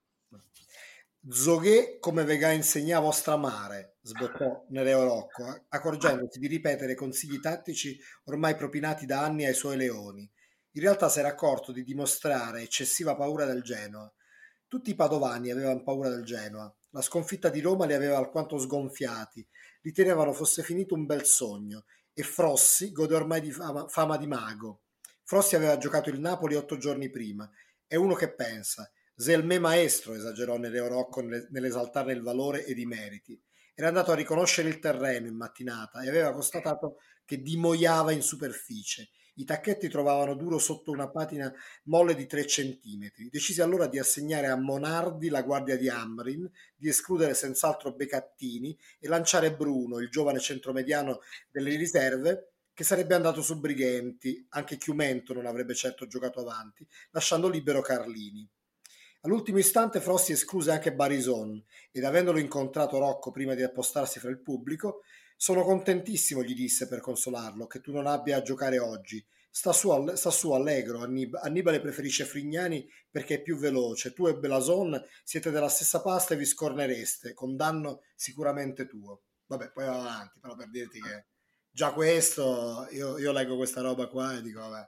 Zoghe, come vega insegna vostra mare, sbottò Nereo Rocco, accorgendosi di ripetere consigli tattici ormai propinati da anni ai suoi leoni. In realtà si era accorto di dimostrare eccessiva paura del Genoa. Tutti i padovani avevano paura del Genoa. La sconfitta di Roma li aveva alquanto sgonfiati, ritenevano fosse finito un bel sogno, e Frossi gode ormai di fama di mago. Frossi aveva giocato il Napoli 8 giorni prima. È uno che pensa. Se il me maestro, esagerò Nereo Rocco nell'esaltarne il valore ed i meriti. Era andato a riconoscere il terreno in mattinata e aveva constatato che dimoiava in superficie. I tacchetti trovavano duro sotto una patina molle di 3 centimetri. Decise allora di assegnare a Monardi la guardia di Amrin, di escludere senz'altro Becattini e lanciare Bruno, il giovane centromediano delle riserve, che sarebbe andato su Brighenti. Anche Chiumento non avrebbe certo giocato avanti, lasciando libero Carlini. All'ultimo istante Frossi escluse anche Barison, ed avendolo incontrato Rocco prima di appostarsi fra il pubblico, sono contentissimo, gli disse per consolarlo, che tu non abbia a giocare oggi. Sta su allegro. Annibale preferisce Frignani perché è più veloce. Tu e Belason siete della stessa pasta e vi scornereste, con danno sicuramente tuo. Vabbè, poi va avanti, però per dirti che già questo, io leggo questa roba qua e dico vabbè.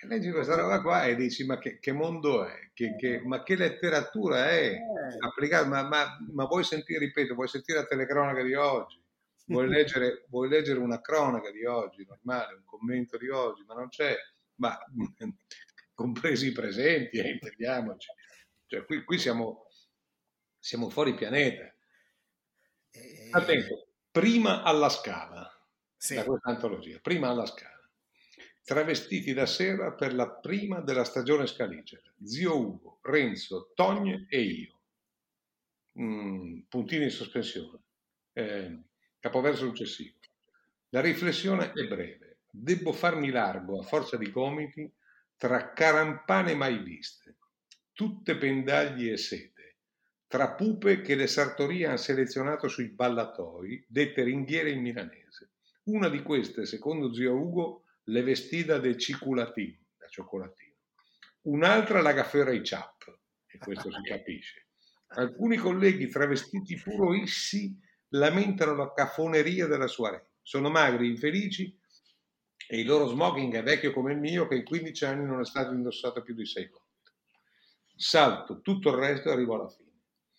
leggi questa roba qua e dici ma che mondo è? Ma che letteratura è applicata? Ma vuoi sentire, ripeto, vuoi sentire la telecronaca di oggi? Vuoi leggere una cronaca di oggi, normale, un commento di oggi, ma non c'è, ma compresi i presenti, intendiamoci. Cioè, qui siamo fuori pianeta. Attento, prima alla Scala, Sì. da questa antologia, prima alla Scala. Travestiti da sera per la prima della stagione scaligera. Zio Ugo, Renzo, Togne e io. Puntini in sospensione. Capoverso successivo. La riflessione è breve. Debbo farmi largo a forza di gomiti tra carampane mai viste, tutte pendagli e sete, tra pupe che le sartorie hanno selezionato sui ballatoi, dette ringhiere in milanese. Una di queste, secondo zio Ugo, le vestida del ciculatin, da cioccolatino. Un'altra la gaffera i ciap, e questo si capisce. Alcuni colleghi travestiti puro issi lamentano la cafoneria della soirée. Sono magri, infelici, e il loro smoking è vecchio come il mio, che in 15 anni non è stato indossato più di 6 volte. Salto tutto il resto e arrivo alla fine.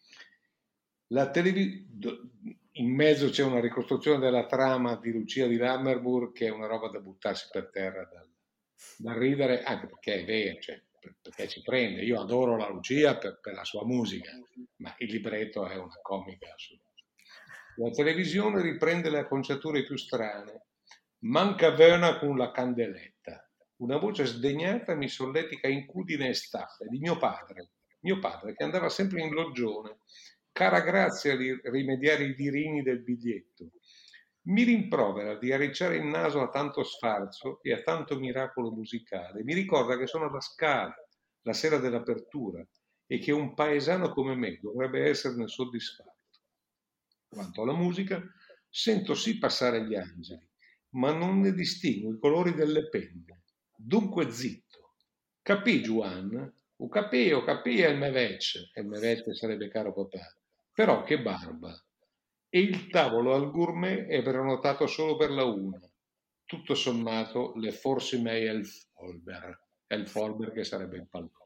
In mezzo c'è una ricostruzione della trama di Lucia di Lammermoor, che è una roba da buttarsi per terra da ridere, anche perché è vero, cioè, perché ci prende. Io adoro la Lucia per la sua musica, ma il libretto è una comica assoluta. La televisione riprende le acconciature più strane. Manca Verna con la candeletta. Una voce sdegnata mi solletica incudine e staffe di mio padre che andava sempre in loggione. Cara grazia di rimediare i dirini del biglietto. Mi rimprovera di arricciare il naso a tanto sfarzo e a tanto miracolo musicale. Mi ricorda che sono alla Scala, la sera dell'apertura, e che un paesano come me dovrebbe esserne soddisfatto. Quanto alla musica, sento sì passare gli angeli, ma non ne distingo i colori delle penne. Dunque zitto. Capì, Juan? O capì è il mevece. E il mevece sarebbe caro papà. Però che barba. E il tavolo al gourmet è prenotato solo per la una. Tutto sommato, le forse mei el folber che sarebbe il pallone.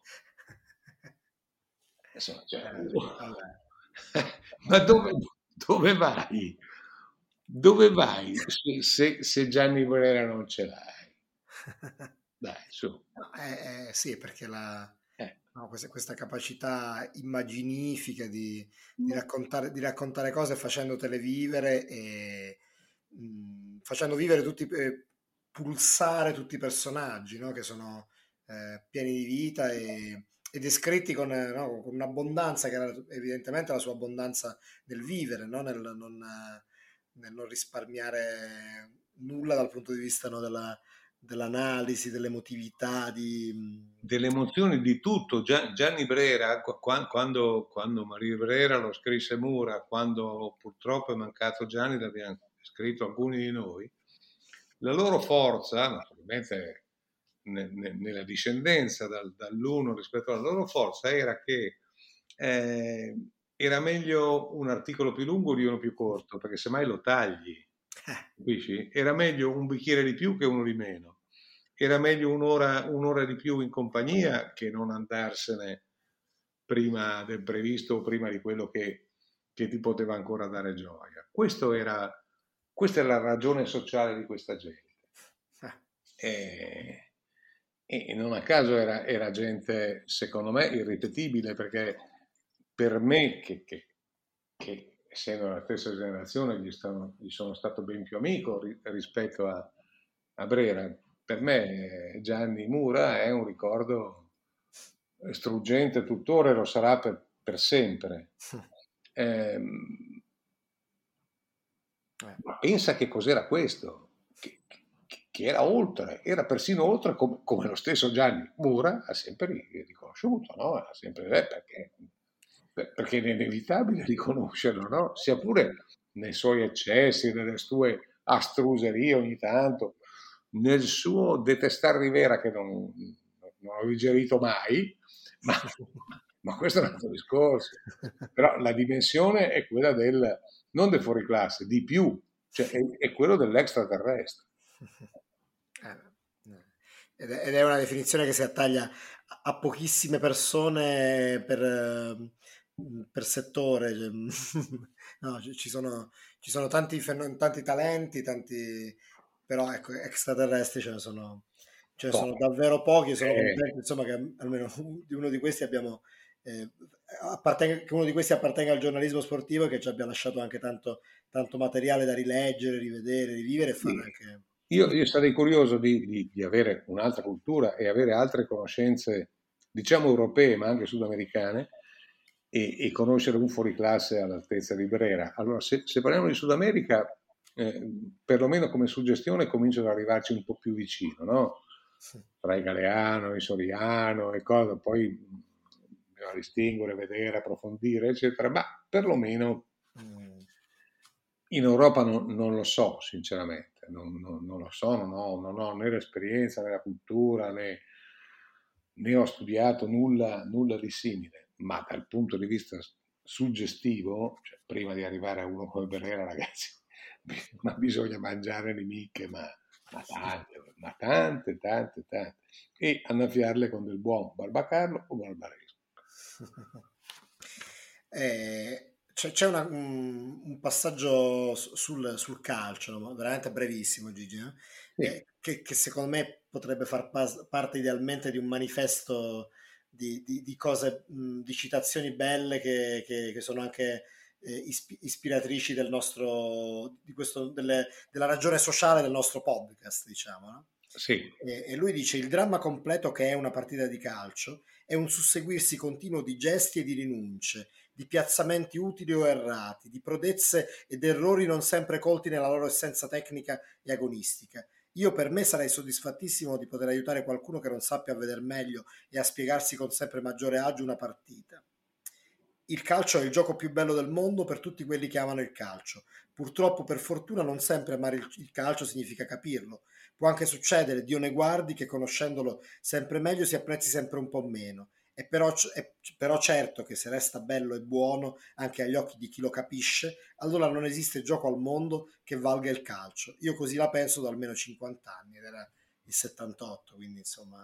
Insomma, ma dove vai? Dove vai se Gianni Brera non ce l'hai? Dai, su. Sì, perché questa capacità immaginifica di raccontare cose facendotele vivere e facendo vivere pulsare tutti i personaggi, no? Che sono pieni di vita e descritti con un'abbondanza che era evidentemente la sua abbondanza nel vivere, no? nel non risparmiare nulla dal punto di vista, no, dell'analisi, dell'emotività, delle emozioni, di tutto. Gianni Brera, quando Maria Brera lo scrisse Mura, quando purtroppo è mancato Gianni, l'abbiamo scritto alcuni di noi, la loro forza, naturalmente nella discendenza dall'uno rispetto alla loro forza, era che era meglio un articolo più lungo di uno più corto, perché semmai lo tagli. Capisci? Era meglio un bicchiere di più che uno di meno. Era meglio un'ora di più in compagnia che non andarsene prima del previsto o prima di quello che ti poteva ancora dare gioia. Questa è la ragione sociale di questa gente. E non a caso era gente, secondo me, irripetibile, perché per me, che essendo la stessa generazione, gli sono stato ben più amico rispetto a Brera. Per me Gianni Mura è un ricordo struggente, tuttora lo sarà per sempre. Ma pensa che cos'era questo, che era oltre, era persino oltre, come lo stesso Gianni Mura ha sempre riconosciuto, no? Ha sempre perché è inevitabile riconoscerlo, no? Sia pure nei suoi eccessi, nelle sue astruserie ogni tanto, nel suo detestare Rivera, che non ho digerito mai, ma questo è un altro discorso. Però la dimensione è quella non del fuoriclasse, di più, cioè è quello dell'extraterrestre. ed è una definizione che si attaglia a pochissime persone per settore. No, ci sono tanti talenti, però ecco, extraterrestri ce ne sono davvero pochi. Sono contento, insomma, che almeno uno di questi abbiamo che uno di questi appartenga al giornalismo sportivo e che ci abbia lasciato anche tanto materiale da rileggere, rivedere, rivivere e fare anche... Io sarei curioso di avere un'altra cultura e avere altre conoscenze, diciamo europee, ma anche sudamericane, e conoscere un fuoriclasse all'altezza di Brera. Allora, se parliamo di Sud America, perlomeno come suggestione comincia ad arrivarci un po' più vicino, no? Tra il Galeano, il Soriano e cosa, poi bisogna distinguere, vedere, approfondire, eccetera, ma perlomeno in Europa non lo so, sinceramente, non lo so, non ho né l'esperienza, né la cultura, né ho studiato nulla di simile, ma dal punto di vista suggestivo, cioè prima di arrivare a uno come Berrera, ragazzi, ma bisogna mangiare le micche, ma tante, e annaffiarle con del buon barbacarlo o barbaresco. C'è un passaggio sul calcio, no? Veramente brevissimo, Gigi, Sì. Che secondo me potrebbe far parte idealmente di un manifesto di cose, di citazioni belle che sono anche ispiratrici della ragione sociale del nostro podcast, diciamo, no? Sì. E lui dice: il dramma completo che è una partita di calcio è un susseguirsi continuo di gesti e di rinunce, di piazzamenti utili o errati, di prodezze ed errori non sempre colti nella loro essenza tecnica e agonistica. Io per me sarei soddisfattissimo di poter aiutare qualcuno che non sappia vedere meglio e a spiegarsi con sempre maggiore agio una partita. Il calcio è il gioco più bello del mondo per tutti quelli che amano il calcio. Purtroppo, per fortuna, non sempre amare il calcio significa capirlo. Può anche succedere, Dio ne guardi, che conoscendolo sempre meglio si apprezzi sempre un po' meno. È però certo che se resta bello e buono anche agli occhi di chi lo capisce, allora non esiste gioco al mondo che valga il calcio. Io così la penso da almeno 50 anni, ed era il 78, quindi insomma...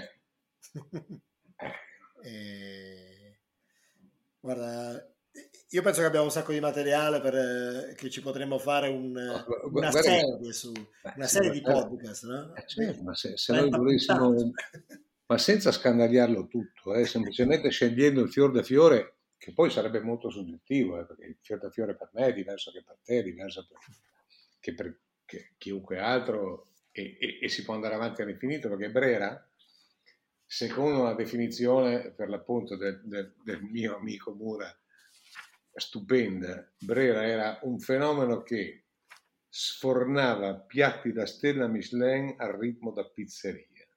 Guarda, io penso che abbiamo un sacco di materiale che ci potremmo fare una serie di podcast, no? Certo, ma se noi volessimo, ma senza scandagliarlo tutto, semplicemente scegliendo il fior da fiore, che poi sarebbe molto soggettivo, perché il fior da fiore per me è diverso che per te, è diverso che per chiunque altro, e si può andare avanti all'infinito, perché Brera, secondo una definizione per l'appunto del mio amico Mura, stupenda, Brera era un fenomeno che sfornava piatti da stella Michelin al ritmo da pizzeria.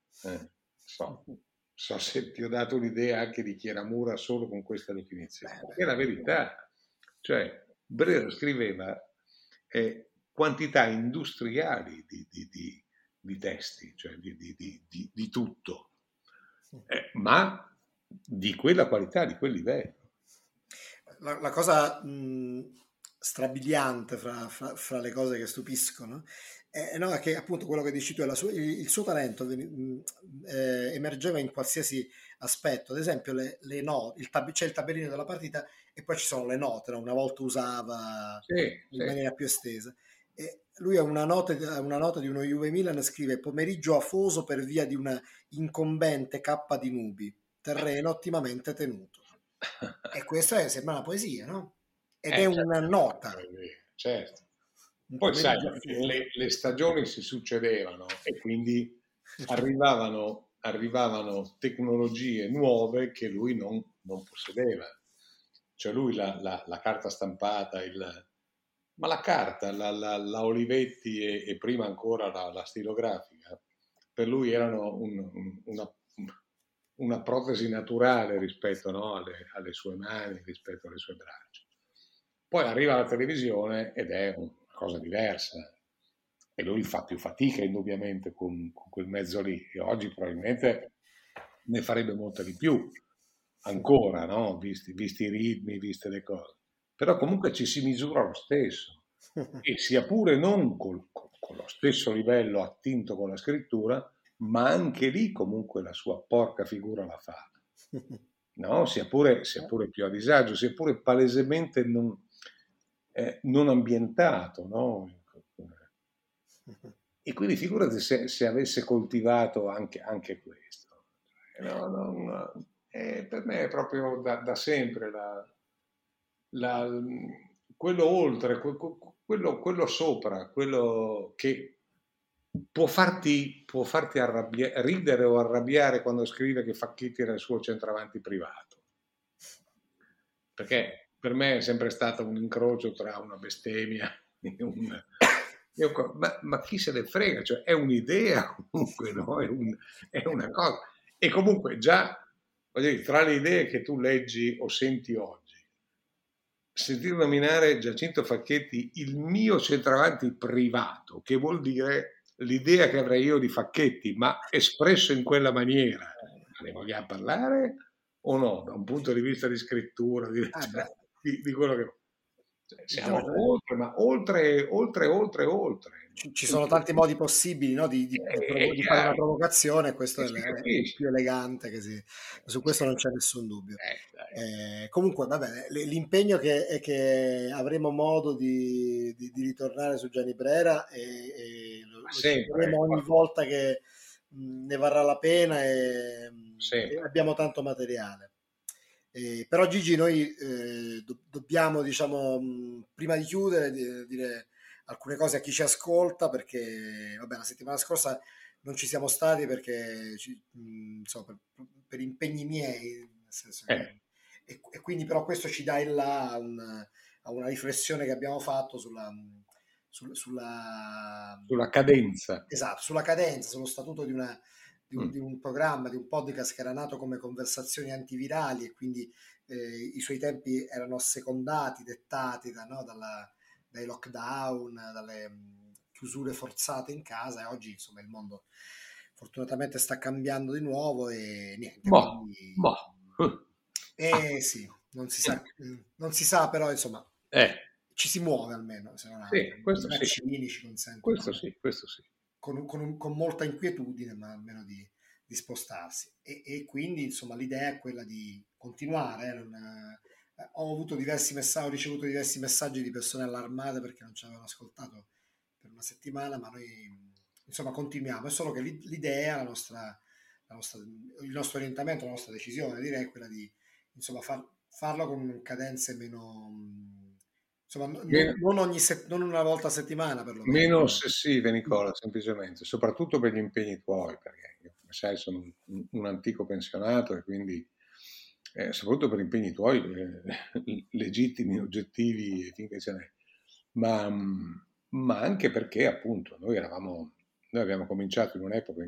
So se ti ho dato un'idea anche di chi era Mura solo con questa definizione. È la verità. Cioè, Brera scriveva quantità industriali di testi, cioè di tutto. Ma di quella qualità, di quel livello. La cosa strabiliante fra le cose che stupiscono è che appunto quello che dici tu, il suo talento emergeva in qualsiasi aspetto. Ad esempio le note, c'è il tabellino della partita e poi ci sono le note, no? Una volta usava in maniera più estesa. E lui ha una nota di uno Juve Milan, scrive: pomeriggio afoso per via di una incombente cappa di nubi, terreno ottimamente tenuto. E questa sembra una poesia, no? Ed è una nota. Certo. Poi sai, le stagioni si succedevano e quindi arrivavano tecnologie nuove che lui non possedeva. Cioè lui la carta stampata, ma la carta, la Olivetti e prima ancora la stilografica, per lui erano una protesi naturale rispetto, no, alle sue mani, rispetto alle sue braccia. Poi arriva la televisione ed è una cosa diversa e lui fa più fatica indubbiamente con quel mezzo lì, e oggi probabilmente ne farebbe molta di più ancora, no? Visti i ritmi, viste le cose. Però comunque ci si misura lo stesso, e sia pure non con lo stesso livello attinto con la scrittura, ma anche lì comunque la sua porca figura la fa, no? Sia pure più a disagio, sia pure palesemente non ambientato, no? E quindi figurati se avesse coltivato anche questo. Per me è proprio da sempre quello oltre, quello sopra, quello che può farti ridere o arrabbiare quando scrive che Facchetti era il suo centravanti privato. Perché per me è sempre stato un incrocio tra una bestemmia e ma chi se ne frega, cioè è un'idea comunque, no? È una cosa. E comunque già, voglio dire, tra le idee che tu leggi o senti oggi, sentire nominare Giacinto Facchetti il mio centravanti privato, che vuol dire l'idea che avrei io di Facchetti, ma espresso in quella maniera, ne vogliamo parlare o no? Da un punto di vista di scrittura, di quello che... Siamo oltre, ma oltre. Ci sono tanti modi possibili, no, di fare una provocazione, questo è il più elegante, su questo non c'è nessun dubbio. Comunque, vabbè, l'impegno è che avremo modo di ritornare su Gianni Brera e lo faremo ogni volta che ne varrà la pena e abbiamo tanto materiale. Però Gigi, noi dobbiamo, diciamo, prima di chiudere, dire alcune cose a chi ci ascolta, perché vabbè, la settimana scorsa non ci siamo stati perché insomma, per impegni miei, nel senso che, e quindi però questo ci dà il là a una riflessione che abbiamo fatto sulla cadenza. Esatto, sulla cadenza, sullo statuto di un programma, di un podcast che era nato come Conversazioni Antivirali e quindi i suoi tempi erano assecondati, dettati dai lockdown, dalle chiusure forzate in casa, e oggi insomma il mondo fortunatamente sta cambiando di nuovo e niente. Sì, non si sa, però insomma ci si muove almeno, se non altro. Questo I vaccini ci consentono. Questo sì. Con molta inquietudine, ma almeno di spostarsi. E quindi, insomma, l'idea è quella di continuare. Ho ricevuto diversi messaggi di persone allarmate perché non ci avevano ascoltato per una settimana, ma noi, insomma, continuiamo. È solo che l'idea, il nostro orientamento, la nostra decisione, direi, è quella di, insomma, farlo con cadenze meno... Insomma, non una volta a settimana perlomeno. Meno ossessive, Nicola, semplicemente, soprattutto per gli impegni tuoi, perché io, come sai, sono un antico pensionato e quindi soprattutto per gli impegni tuoi, legittimi, oggettivi, finché ce n'è, ma anche perché appunto noi abbiamo cominciato in un'epoca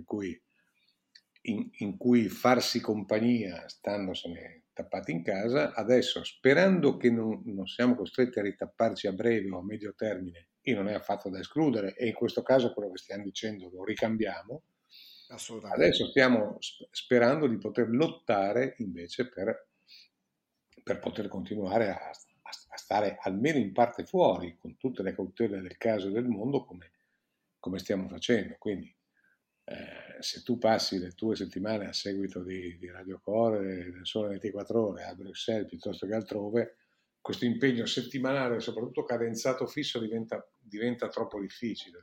in cui farsi compagnia standosene tappati in casa. Adesso, sperando che non siamo costretti a ritapparci a breve o a medio termine, e non è affatto da escludere, e in questo caso quello che stiamo dicendo lo ricambiamo, assolutamente. Adesso stiamo sperando di poter lottare invece per poter continuare a stare almeno in parte fuori, con tutte le cautele del caso e del mondo, come stiamo facendo. Quindi se tu passi le tue settimane a seguito di Radio Core, del Sole 24 Ore a Bruxelles piuttosto che altrove, questo impegno settimanale, soprattutto cadenzato fisso, diventa troppo difficile,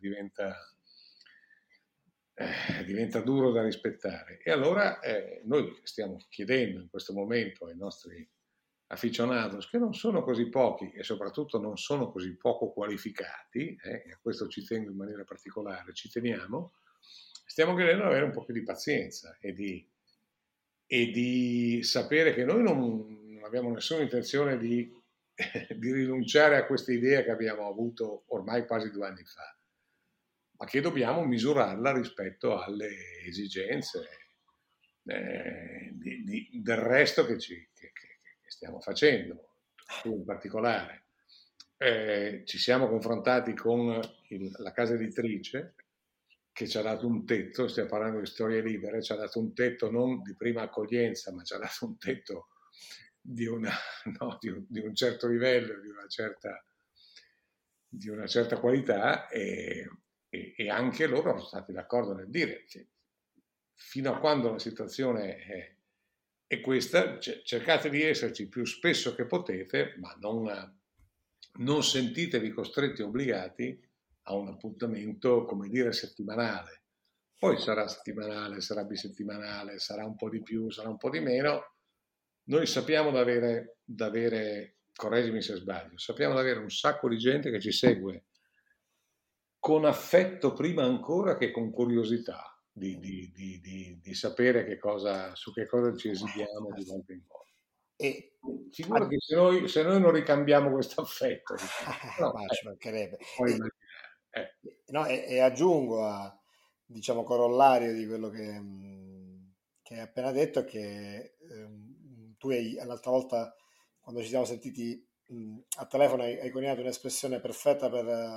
diventa duro da rispettare. E allora noi stiamo chiedendo in questo momento ai nostri aficionados, che non sono così pochi e soprattutto non sono così poco qualificati, e a questo ci tengo in maniera particolare, ci teniamo, stiamo chiedendo di avere un po' più di pazienza e di sapere che noi non abbiamo nessuna intenzione di rinunciare a questa idea che abbiamo avuto ormai quasi 2 anni fa, ma che dobbiamo misurarla rispetto alle esigenze del resto che stiamo facendo. In particolare ci siamo confrontati con la casa editrice che ci ha dato un tetto, stiamo parlando di Storie Libere, ci ha dato un tetto non di prima accoglienza, ma ci ha dato un tetto di un certo livello, di una certa qualità, e anche loro sono stati d'accordo nel dire che fino a quando la situazione è questa, cercate di esserci più spesso che potete, ma non sentitevi costretti o obbligati a un appuntamento, come dire, settimanale. Poi sarà settimanale, sarà bisettimanale, sarà un po' di più, sarà un po' di meno. Noi sappiamo d'avere, correggimi se sbaglio, sappiamo di avere un sacco di gente che ci segue con affetto prima ancora che con curiosità di sapere su che cosa ci esibiamo di volta in volta. E figurati se noi non ricambiamo questo affetto. Ci mancherebbe. Puoi immaginare. No, e aggiungo diciamo, corollario di quello che hai appena detto, che tu l'altra volta, quando ci siamo sentiti a telefono, hai coniato un'espressione perfetta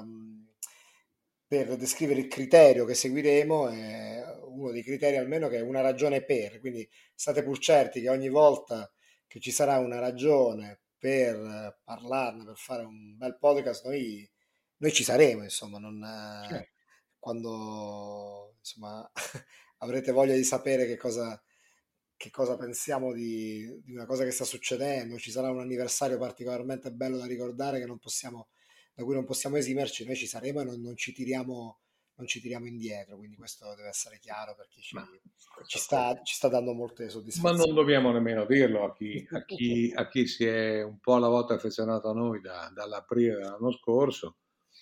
per descrivere il criterio che seguiremo, uno dei criteri almeno, che è una ragione per, quindi state pur certi che ogni volta che ci sarà una ragione per parlarne, per fare un bel podcast, noi ci saremo, insomma, quando insomma avrete voglia di sapere che cosa pensiamo di una cosa che sta succedendo, ci sarà un anniversario particolarmente bello da ricordare da cui non possiamo esimerci, noi ci saremo e non ci tiriamo indietro, quindi questo deve essere chiaro per chi ci sta dando molte soddisfazioni. Ma non dobbiamo nemmeno dirlo a chi si è un po' alla volta affezionato a noi dall'aprile dell'anno scorso,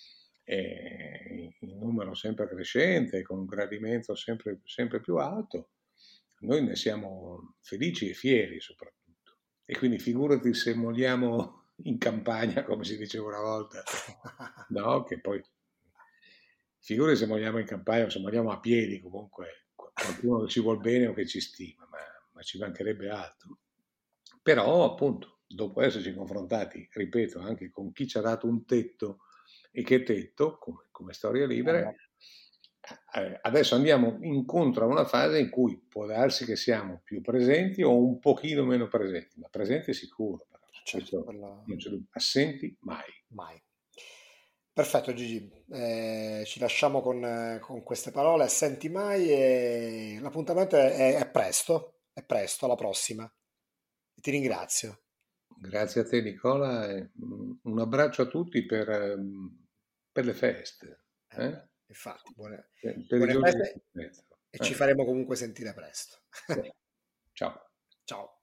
in numero sempre crescente, con un gradimento sempre più alto. Noi ne siamo felici e fieri soprattutto, e quindi figurati se moliamo in campagna, come si diceva una volta, no? Che poi figurati se moliamo in campagna o se moliamo a piedi, comunque qualcuno che ci vuol bene o che ci stima, ma ci mancherebbe altro. Però appunto, dopo esserci confrontati, ripeto, anche con chi ci ha dato un tetto, e che tetto, come Storie Libere, adesso andiamo incontro a una fase in cui può darsi che siamo più presenti o un pochino meno presenti, ma presenti sicuro, però. Certo, assenti mai. Perfetto, Gigi, ci lasciamo con queste parole, assenti mai, e l'appuntamento è presto, alla prossima. Ti ringrazio. Grazie a te, Nicola, e un abbraccio a tutti per le feste. Infatti, buone feste, e ci faremo comunque sentire presto. Ciao. Ciao.